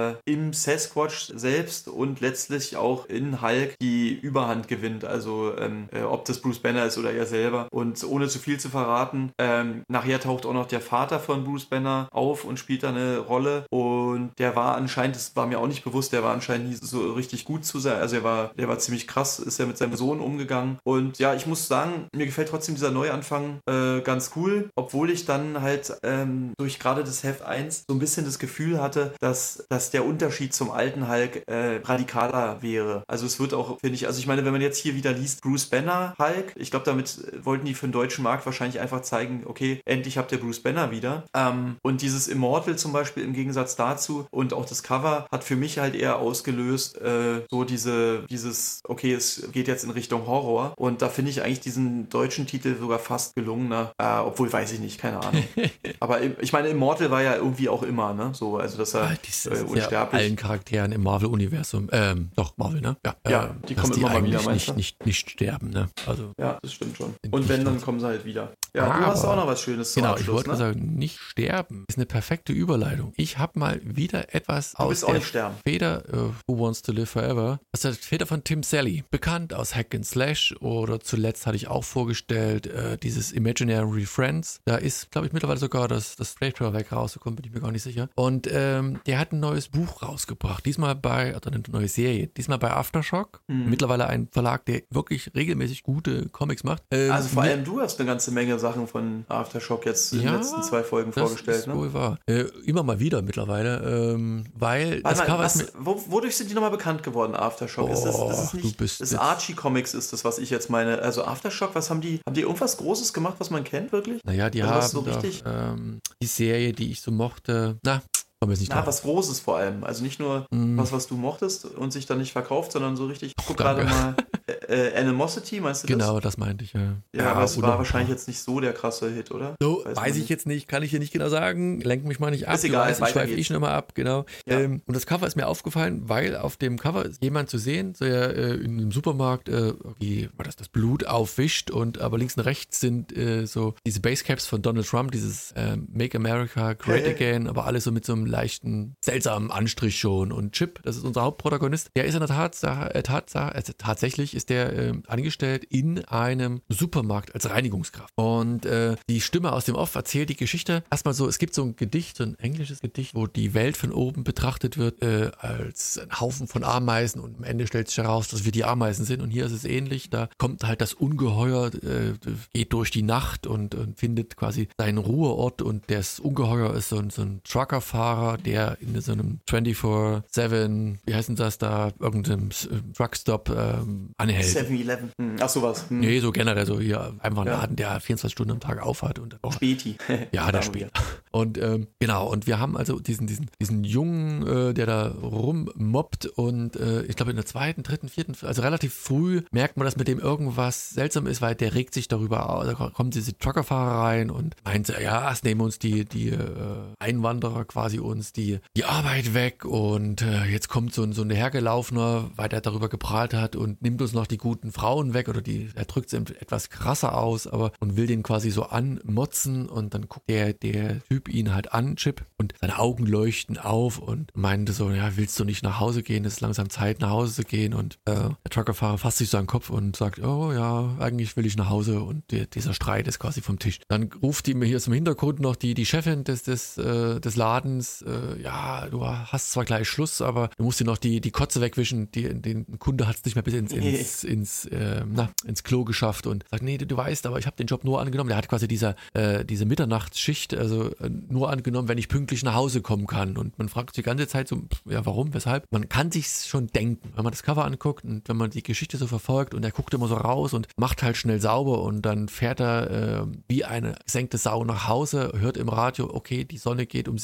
im Sasquatch selbst und letztlich auch in Hulk die Überhand gewinnt. Also ob das Bruce Banner ist oder er selber. Und ohne zu viel zu verraten, nachher taucht auch noch der Vater von Bruce Banner auf und spielt da eine Rolle. Und der war anscheinend, das war mir auch nicht bewusst, der war anscheinend nie so richtig gut zu sein. Also der war ziemlich krass, ist ja mit seinem Sohn umgegangen. Und ja, ich muss sagen, mir gefällt trotzdem dieser Neuanfang ganz cool, obwohl ich dann halt durch gerade das Heft 1 so ein bisschen das Gefühl hatte, dass der Unterschied zum alten Hulk radikaler wäre. Also es wird auch, finde ich, also ich meine, wenn man jetzt hier wieder liest, Bruce Banner Hulk, ich glaube, damit wollten die für den deutschen Markt wahrscheinlich einfach zeigen, okay, endlich habt ihr Bruce Banner wieder. Und dieses Immortal zum Beispiel im Gegensatz dazu und auch das Cover hat für mich halt eher ausgelöst, so dieses, okay, es geht jetzt in Richtung Horror und da finde ich eigentlich diesen deutschen Titel sogar fast gelungener, obwohl weiß ich nicht, keine Ahnung. Aber ich meine, Immortal war ja irgendwie auch immer, ne, so, also dass er unsterblich. Ja, allen Charakteren im Marvel-Universum, doch, Marvel, ne? Ja, die kommen immer mal wieder, meinst du? Nicht sterben, ne? Also, ja, das stimmt schon. Und wenn, dann kommen sie halt wieder. Ja, du hast auch noch was Schönes zum Abschluss, ich wollte sagen, nicht sterben ist eine perfekte Überleitung. Ich habe mal wieder etwas aus der Feder Who Wants to Live Forever, aus der Feder von Tim Sally, bekannt aus Hack and Slash oder zuletzt hatte ich auch vorgestellt, dieses Imaginary Friends. Da ist, glaube ich, mittlerweile sogar das Paperback rausgekommen, bin ich mir gar nicht sicher. Und der hat ein neues Buch rausgebracht, eine neue Serie, diesmal bei Aftershock. Mittlerweile ein Verlag, der wirklich regelmäßig gute Comics macht. Also vor allem du hast eine ganze Menge Sachen von Aftershock jetzt in den letzten 2 Folgen vorgestellt, ist wohl wahr. Immer mal wieder mittlerweile, weil das Cover ist wodurch sind die nochmal bekannt geworden, Aftershock? Ist das nicht, das Archie Comics ist das, was ich jetzt meine. Also Aftershock, haben die irgendwas Großes gemacht, was man kennt, wirklich? Naja, die haben so richtig die Serie, die ich so mochte, was Großes vor allem. Also nicht nur was du mochtest und sich dann nicht verkauft, sondern so richtig. Ich guck gerade mal Animosity, meinst du das? Genau, das meinte ich, ja. Ja, aber es war wahrscheinlich jetzt nicht so der krasse Hit, oder? So, weiß ich jetzt nicht, kann ich hier nicht genau sagen. Lenk mich mal nicht ab. Ist egal, ich schweife schon immer ab, genau. Ja. Und das Cover ist mir aufgefallen, weil auf dem Cover ist jemand zu sehen, der in einem Supermarkt das Blut aufwischt aber links und rechts sind so diese Basecaps von Donald Trump, dieses Make America Great Again, aber alles so mit so einem leichten, seltsamen Anstrich schon. Und Chip, das ist unser Hauptprotagonist, der ist in der tatsächlich ist der angestellt in einem Supermarkt als Reinigungskraft. Und die Stimme aus dem Off erzählt die Geschichte erstmal so, es gibt so ein Gedicht, so ein englisches Gedicht, wo die Welt von oben betrachtet wird als ein Haufen von Ameisen und am Ende stellt sich heraus, dass wir die Ameisen sind. Und hier ist es ähnlich, da kommt halt das Ungeheuer, geht durch die Nacht und findet quasi seinen Ruheort und das Ungeheuer ist so ein Truckerfahrer, der in so einem 24/7, wie heißt denn das da, irgendeinem Truckstop anhält. 7-Eleven. Ach, sowas. Nee, so generell so hier einfach ein Laden, der 24 Stunden am Tag aufhat. Und Späti. Ja, der Späti. Und genau, und wir haben also diesen Jungen, der da rummobbt und ich glaube in der 2., 3., 4., also relativ früh merkt man, dass mit dem irgendwas seltsam ist, weil der regt sich darüber aus, da kommen diese Truckerfahrer rein und meint, ja, es nehmen uns die Einwanderer quasi uns die Arbeit weg und jetzt kommt so ein Hergelaufener, weil der darüber geprahlt hat und nimmt uns noch die guten Frauen weg oder er drückt es etwas krasser aus, aber und will den quasi so anmotzen und dann guckt der Typ ihn halt an, Chip, und seine Augen leuchten auf und meinte so, ja, willst du nicht nach Hause gehen, es ist langsam Zeit nach Hause zu gehen und der Truckerfahrer fasst sich so an den Kopf und sagt, oh ja, eigentlich will ich nach Hause und dieser Streit ist quasi vom Tisch. Dann ruft ihm hier zum Hintergrund noch die Chefin des Ladens, ja, du hast zwar gleich Schluss, aber du musst dir noch die Kotze wegwischen, den Kunde hat es nicht mehr bis ins Klo geschafft und sagt, nee, du weißt, aber ich habe den Job nur angenommen, der hat quasi diese Mitternachtsschicht, also nur angenommen, wenn ich pünktlich nach Hause kommen kann und man fragt sich die ganze Zeit so, ja, warum, weshalb? Man kann sich's schon denken, wenn man das Cover anguckt und wenn man die Geschichte so verfolgt und er guckt immer so raus und macht halt schnell sauber und dann fährt er wie eine gesenkte Sau nach Hause, hört im Radio, okay, die Sonne geht um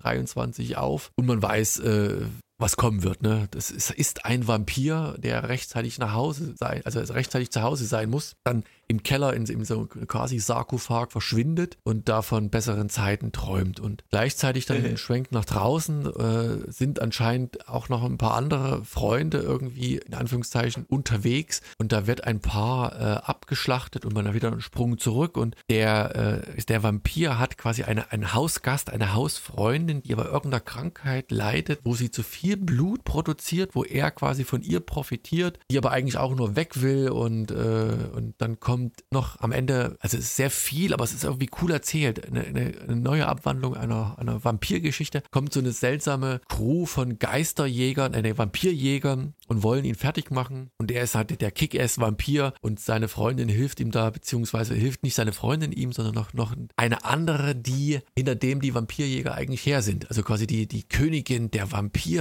7:23 Uhr auf und man weiß, was kommen wird, ne? Das ist ein Vampir, der rechtzeitig rechtzeitig zu Hause sein muss, dann im Keller in so quasi Sarkophag verschwindet und davon besseren Zeiten träumt. Und gleichzeitig dann den Schwenk nach draußen sind anscheinend auch noch ein paar andere Freunde irgendwie in Anführungszeichen unterwegs und da wird ein Paar abgeschlachtet und man hat wieder einen Sprung zurück und der Vampir hat quasi einen Hausgast, eine Hausfreundin, die aber irgendeiner Krankheit leidet, wo sie zu viel Blut produziert, wo er quasi von ihr profitiert, die aber eigentlich auch nur weg will und dann kommt noch am Ende, also es ist sehr viel, aber es ist irgendwie cool erzählt, eine neue Abwandlung einer Vampirgeschichte, kommt so eine seltsame Crew von Geisterjägern, Vampirjägern und wollen ihn fertig machen und er ist halt der Kick-Ass-Vampir und seine Freundin hilft ihm da, beziehungsweise hilft nicht seine Freundin ihm, sondern noch eine andere, hinter dem die Vampirjäger eigentlich her sind, also quasi die Königin der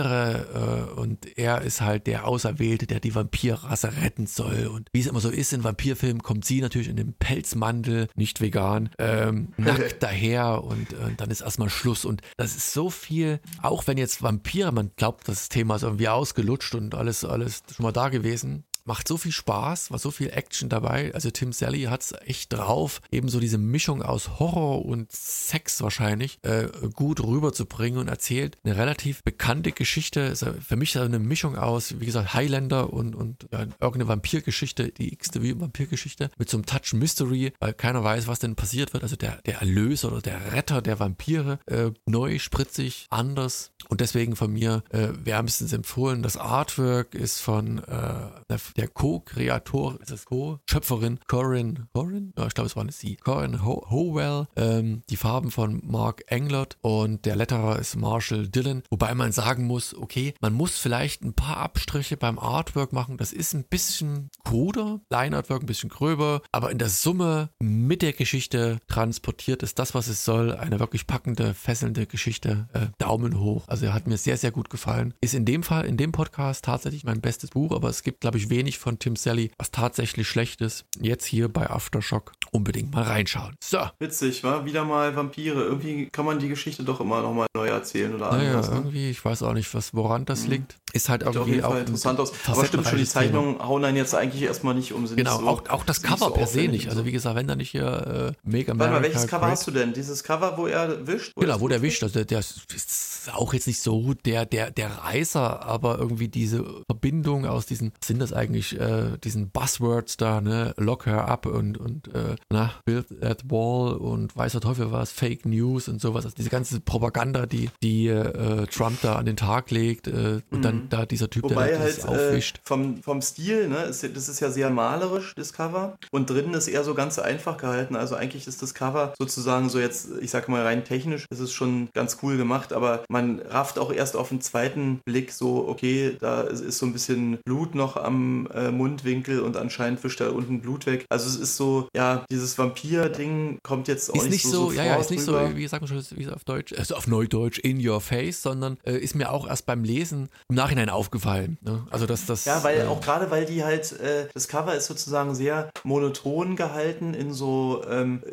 Vampire und er ist halt der Auserwählte, der die Vampirrasse retten soll und wie es immer so ist in Vampirfilmen, kommt sie natürlich in dem Pelzmantel, nicht vegan, nackt daher und dann ist erstmal Schluss und das ist so viel, auch wenn jetzt Vampire, man glaubt, das Thema ist irgendwie ausgelutscht und alles schon mal da gewesen, macht so viel Spaß, war so viel Action dabei. Also Tim Sally hat es echt drauf, eben so diese Mischung aus Horror und Sex wahrscheinlich gut rüberzubringen und erzählt eine relativ bekannte Geschichte. Ist für mich eine Mischung aus, wie gesagt, Highlander und irgendeine Vampirgeschichte, die x-te Vampirgeschichte mit so einem Touch Mystery, weil keiner weiß, was denn passiert wird. Also der Erlöser oder der Retter der Vampire, neu, spritzig, anders und deswegen von mir wärmstens empfohlen. Das Artwork ist von der Co-Schöpferin Corinne? Ja, ich glaube, es war eine sie. Corinne Howell, die Farben von Mark Englert und der Letterer ist Marshall Dillon, wobei man sagen muss, okay, man muss vielleicht ein paar Abstriche beim Artwork machen, das ist ein bisschen kruder, Line-Artwork ein bisschen gröber, aber in der Summe mit der Geschichte transportiert ist das, was es soll, eine wirklich packende, fesselnde Geschichte, Daumen hoch, also er hat mir sehr, sehr gut gefallen, ist in dem Fall, in dem Podcast tatsächlich mein bestes Buch, aber es gibt, glaube ich, wenig von Tim Sally, was tatsächlich schlecht ist. Jetzt hier bei Aftershock unbedingt mal reinschauen. So. Witzig, wa? Wieder mal Vampire. Irgendwie kann man die Geschichte doch immer noch mal neu erzählen oder anders. Naja, irgendwie, ich weiß auch nicht, woran das liegt. Ist halt irgendwie auf jeden Fall interessant aus. Aber stimmt schon, die Zeichnungen hauen einen jetzt eigentlich erstmal nicht um. Genau, so, auch das Cover per se nicht. Also wie gesagt, wenn da nicht hier Mega America. Warte mal, welches Cover hast du denn? Dieses Cover, wo er wischt? Genau, wo der wischt. Also der ist auch jetzt nicht so der Reißer, aber irgendwie diese Verbindung aus diesen, was sind das eigentlich, diesen Buzzwords da, ne, lock her up und build that wall und weiß der Teufel was, Fake News und sowas, also diese ganze Propaganda, die Trump da an den Tag legt und dann da dieser Typ, wobei der das aufwischt. Vom Stil, ne, das ist ja sehr malerisch, das Cover, und drinnen ist eher so ganz einfach gehalten, also eigentlich ist das Cover sozusagen so jetzt, ich sag mal rein technisch, ist es schon ganz cool gemacht, aber man rafft auch erst auf den zweiten Blick so, okay, da ist so ein bisschen Blut noch am Mundwinkel und anscheinend wischt da unten Blut weg. Also es ist so, ja, dieses Vampir-Ding kommt jetzt auch ist nicht so ja, ist nicht rüber. so, wie sagt man schon, wie es auf Deutsch, also auf Neudeutsch, in your face, sondern ist mir auch erst beim Lesen im Nachhinein aufgefallen. Ne? Also das ja, weil auch gerade, weil die halt, das Cover ist sozusagen sehr monoton gehalten in so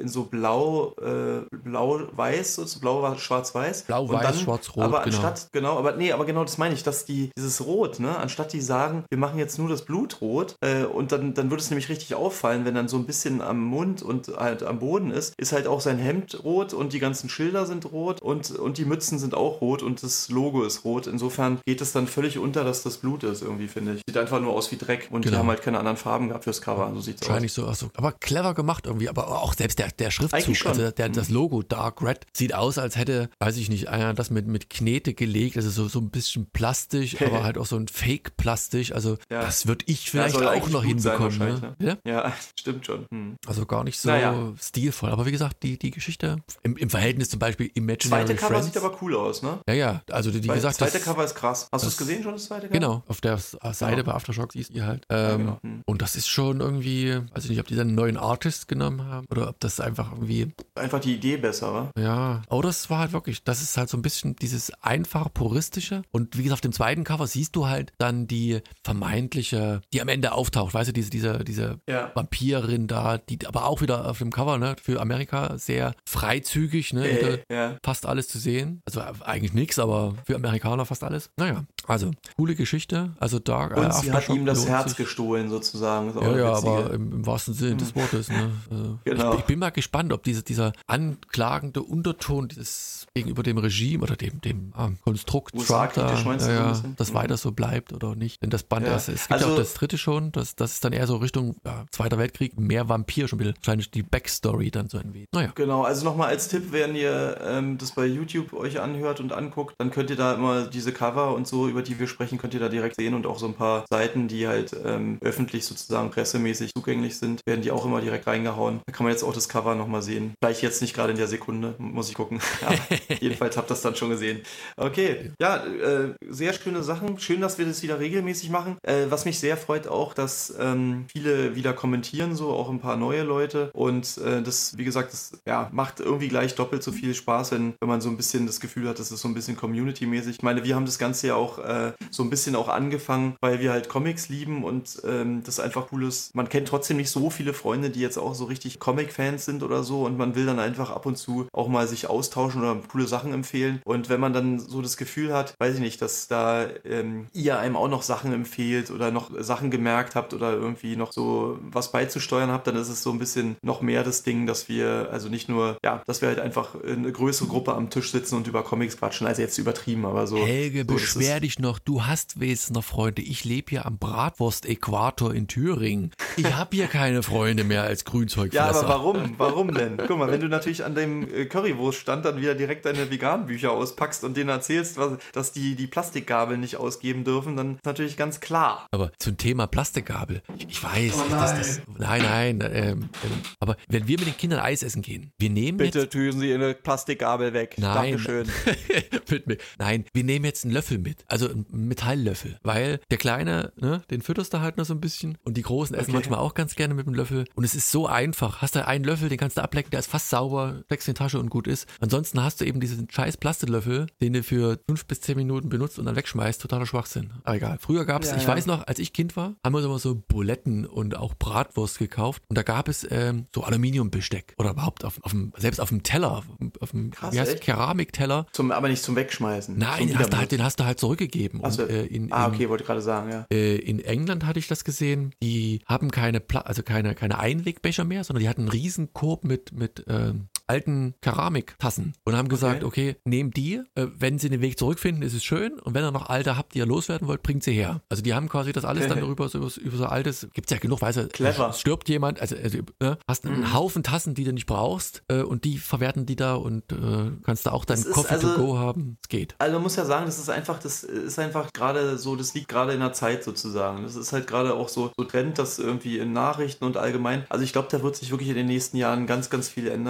blau-weiß, so blau-schwarz-weiß. Blau-weiß, schwarz-rot, aber anstatt, aber genau das meine ich, dass dieses Rot, ne, anstatt die sagen, wir machen jetzt nur das Blut rot, und dann würde es nämlich richtig auffallen, wenn dann so ein bisschen am Mund und halt am Boden ist halt auch sein Hemd rot und die ganzen Schilder sind rot und die Mützen sind auch rot und das Logo ist rot. Insofern geht es dann völlig unter, dass das Blut ist, irgendwie, finde ich. Sieht einfach nur aus wie Dreck und die haben halt keine anderen Farben gehabt fürs Cover, so sieht's aus. Wahrscheinlich so, aber clever gemacht irgendwie, aber auch selbst der Schriftzug, also das Logo Dark Red, sieht aus, als hätte, weiß ich nicht, einer das mit Knete gelegt, also so ein bisschen plastisch, aber halt auch so ein Fake-Plastisch, also das würde ich vielleicht auch noch hinbekommen. Ne? Ja, stimmt schon. Also gar nicht so stilvoll, aber wie gesagt, die Geschichte im Verhältnis zum Beispiel Imaginary Friends. Das zweite Cover sieht aber cool aus, ne? Ja, also wie gesagt, das zweite Cover ist krass. Hast du es gesehen schon, das zweite Cover? Genau, auf der Seite bei Aftershock siehst du halt. Genau. Und das ist schon irgendwie, weiß ich nicht, ob die dann einen neuen Artist genommen haben oder ob das einfach irgendwie... Einfach die Idee besser, wa? Ja, aber das war halt wirklich, das ist halt so ein bisschen dieses einfach puristische und wie gesagt, auf dem zweiten Cover siehst du halt dann die vermeintliche, die am Ende auftaucht, weißt du, diese Vampirin da, die aber auch wieder auf dem Cover, ne, für Amerika sehr freizügig, ne, fast alles zu sehen. Also eigentlich nichts, aber für Amerikaner fast alles. Naja, also coole Geschichte, also Dark. Und sie hat ihm das Herz gestohlen sozusagen. Ja, aber im wahrsten Sinne des Wortes. Ne? Genau. Ich bin mal gespannt, ob dieser anklagende Unterton gegenüber dem Regime oder dem Konstrukt Trump da, das weiter so bleibt oder nicht. Denn das Band, es gibt ja auch das dritte schon, das ist dann eher so Richtung Zweiter Weltkrieg, mehr Vampir schon wieder. Wahrscheinlich die Backstory dann so ein wenig. Naja. Genau, also nochmal als Tipp, wenn ihr das bei YouTube euch anhört und anguckt, dann könnt ihr da immer diese Cover und so, über die wir sprechen, könnt ihr da direkt sehen und auch so ein paar Seiten, die halt öffentlich sozusagen pressemäßig zugänglich sind, werden die auch immer direkt reingehauen. Da kann man jetzt auch das Cover nochmal sehen. Vielleicht jetzt nicht gerade in der Sekunde, muss ich gucken. Ja, jedenfalls habt ihr das dann schon gesehen. Okay, ja, sehr schöne Sachen. Schön, dass wir das wieder regelmäßig machen. Was mich sehr freut auch, dass viele wieder kommentieren, so auch ein paar neue Leute und das, wie gesagt, das macht irgendwie gleich doppelt so viel Spaß, wenn man so ein bisschen das Gefühl hat, das ist so ein bisschen Community-mäßig. Ich meine, wir haben das Ganze ja auch so ein bisschen auch angefangen, weil wir halt Comics lieben und das einfach cool ist. Man kennt trotzdem nicht so viele Freunde, die jetzt auch so richtig Comic-Fans sind oder so und man will dann einfach ab und zu auch mal sich austauschen oder coole Sachen empfehlen und wenn man dann so das Gefühl hat, weiß ich nicht, dass da ihr einem auch noch Sachen empfehlt oder noch Sachen gemerkt habt oder irgendwie noch so was beizusteuern habt, dann ist es so ein bisschen noch mehr das Ding, dass wir also nicht nur, dass wir halt einfach eine größere Gruppe am Tisch sitzen und über Comics quatschen, also jetzt übertrieben, aber so. Helge, beschwer dich noch, du hast wenigstens noch Freunde. Ich lebe hier am Bratwurst-Äquator in Thüringen. Ich habe hier keine Freunde mehr als Grünzeugfresser. Ja, aber warum? Warum denn? Guck mal, wenn du natürlich an dem Currywurststand dann wieder direkt deine Vegan-Bücher auspackst und denen erzählst, dass die Plastikgabeln nicht ausgeben dürfen, dann ist natürlich ganz klar. Aber zum Thema Plastikgabel, ich weiß, nein, aber wenn wir mit den Kindern Eis essen gehen, wir nehmen Bitte tun Sie Ihre Plastikgabel weg. Nein. Dankeschön. Nein, wir nehmen jetzt einen Löffel mit, also einen Metalllöffel, weil der Kleine, ne, den fütterst du halt noch so ein bisschen und die Großen essen manchmal auch ganz gerne mit dem Löffel und es ist so einfach. Hast du einen Löffel, den kannst du ablecken, der ist fast sauber, steckst in die Tasche und gut ist. Ansonsten hast du eben diesen scheiß Plastiklöffel, den du für 5 bis 10 Minuten benutzt und dann wegschmeißt, totaler Schwachsinn. Aber egal. Früher gab es, ich weiß noch, als ich Kind war, haben wir uns immer so Buletten und auch Bratwurst gekauft und da gab es so Aluminiumbesteck oder überhaupt selbst auf dem Teller, auf dem Keramikteller. Aber nicht zum Wegschmeißen. Nein, den hast du halt zurückgegeben. Also, okay, wollte gerade sagen, ja. In England hatte ich das gesehen, die haben keine Einwegbecher mehr, sondern die hatten einen riesen Korb mit alten Keramiktassen und haben gesagt, okay, nehmt die, wenn sie den Weg zurückfinden, ist es schön und wenn ihr noch alte habt, die ihr loswerden wollt, bringt sie her. Also die haben quasi das alles dann über so altes, gibt's ja genug, weißt du, stirbt jemand, also hast einen Haufen Tassen, die du nicht brauchst und die verwerten die da und kannst da auch deinen Coffee to go haben. Es geht. Also man muss ja sagen, das ist einfach gerade so, das liegt gerade in der Zeit sozusagen. Das ist halt gerade auch so Trend, dass irgendwie in Nachrichten und allgemein, also ich glaube, da wird sich wirklich in den nächsten Jahren ganz, ganz viel ändern, weil man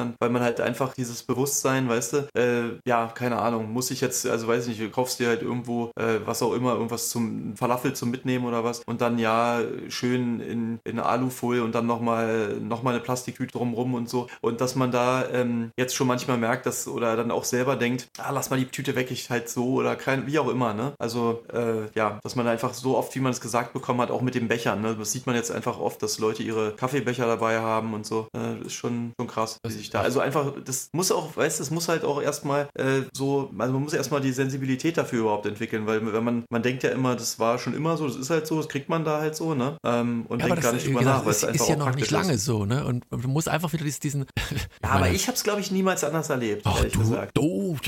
halt einfach dieses Bewusstsein, weißt du, ja, keine Ahnung, muss ich jetzt, also weiß ich nicht, du kaufst dir halt irgendwo, was auch immer, irgendwas zum Falafel zum Mitnehmen oder was und dann ja, schön in Alufolie und dann nochmal eine Plastiktüte drumrum und so. Und dass man da jetzt schon manchmal merkt, dass, oder dann auch selber denkt, lass mal die Tüte weg, ich halt so oder wie auch immer, ne? Also, ja, dass man einfach so oft, wie man es gesagt bekommen hat, auch mit den Bechern, ne? Das sieht man jetzt einfach oft, dass Leute ihre Kaffeebecher dabei haben und so. Das ist schon krass, wie sich da, also einfach, das muss auch, weißt du, das muss halt auch erstmal so, also man muss erstmal die Sensibilität dafür überhaupt entwickeln, weil wenn man denkt ja immer, das war schon immer so, das ist halt so, das kriegt man da halt so, ne? Und denkt gar nicht drüber nach, weil es einfach ist ja auch noch nicht lange so, ne? Und man muss einfach wieder diesen... Ja, aber ich habe es, glaube ich, niemals anders erlebt, ehrlich gesagt.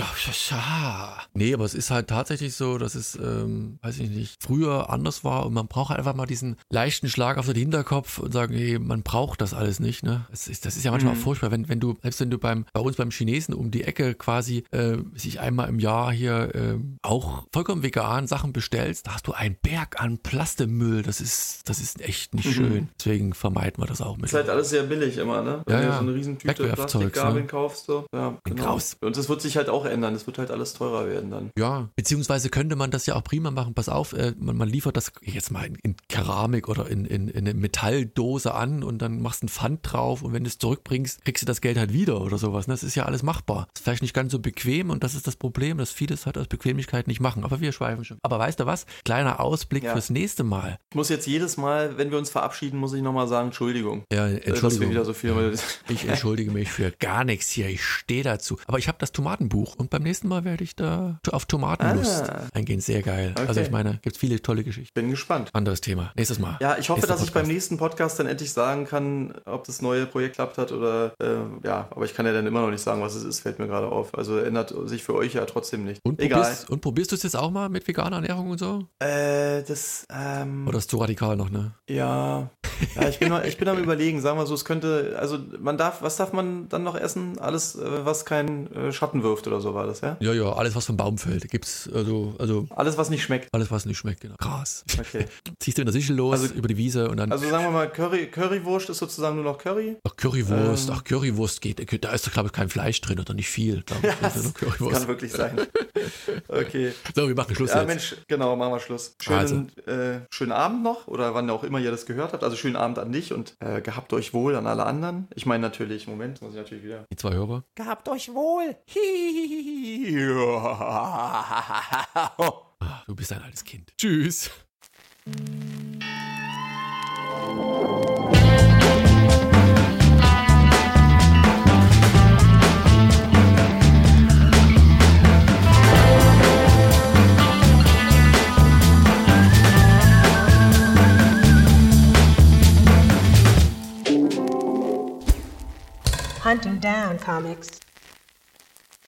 Nee, aber es ist halt tatsächlich so, dass es, weiß ich nicht, früher anders war und man braucht halt einfach mal diesen leichten Schlag auf den Hinterkopf und sagen, hey, man braucht das alles nicht, ne? Das ist ja manchmal auch furchtbar, wenn du, selbst wenn du bei uns beim Chinesen um die Ecke quasi sich einmal im Jahr hier auch vollkommen vegan Sachen bestellst, da hast du einen Berg an Plastikmüll, das ist echt nicht schön. Deswegen vermeiden wir das auch mit. Ist halt alles sehr billig immer, ne? Wenn du so eine riesen Tüte Plastikgabeln kaufst, so. Ja, genau. Und das wird sich halt auch ändern, das wird halt alles teurer werden dann. Ja, beziehungsweise könnte man das ja auch prima machen, pass auf, man liefert das jetzt mal in Keramik oder in eine Metalldose an und dann machst du ein Pfand drauf und wenn du es zurückbringst, kriegst du das Geld halt wieder oder sowas. Das ist ja alles machbar. Ist vielleicht nicht ganz so bequem und das ist das Problem, dass viele es halt aus Bequemlichkeit nicht machen, aber wir schweifen schon. Aber weißt du was? Kleiner Ausblick fürs nächste Mal. Ich muss jetzt jedes Mal, wenn wir uns verabschieden, muss ich nochmal sagen, Entschuldigung. Ja, Entschuldigung. Dass wir wieder so viel ich entschuldige mich für gar nichts hier, ich stehe dazu. Aber ich habe das Tomatenbuch und beim nächsten Mal werde ich da auf Tomatenlust eingehen. Sehr geil. Okay. Also ich meine, gibt viele tolle Geschichten. Bin gespannt. Anderes Thema. Nächstes Mal. Ja, ich hoffe, dass ich beim nächsten Podcast dann endlich sagen kann, ob das neue Projekt klappt hat oder aber ich kann ja dann immer noch nicht sagen, was es ist, fällt mir gerade auf. Also ändert sich für euch ja trotzdem nicht. Und egal. Probierst du es jetzt auch mal mit veganer Ernährung und so? Oder ist zu radikal noch, ne? Ja, ich bin am Überlegen, sagen wir so, es könnte, also was darf man dann noch essen? Alles, was keinen Schatten wirft oder so war das, ja? Ja, alles, was vom Baum fällt. Gibt's, also. Alles, was nicht schmeckt. Alles, was nicht schmeckt, genau. Krass. Okay. Ziehst du in der Sichel los, über die Wiese und dann. Also sagen wir mal, Currywurst ist sozusagen nur noch Curry? Currywurst geht. Da ist doch, glaube ich, kein Fleisch drin oder nicht viel. Das kann wirklich sein. Okay. So, wir machen Schluss jetzt. Mensch, genau, machen wir Schluss. Schönen Abend noch oder wann auch immer ihr das gehört habt. Also schönen Abend an dich und gehabt euch wohl an alle anderen. Ich meine natürlich, Moment, muss ich natürlich wieder. Die zwei Hörer. Gehabt euch wohl. Du bist ein altes Kind. Tschüss. Hunting Down Comics.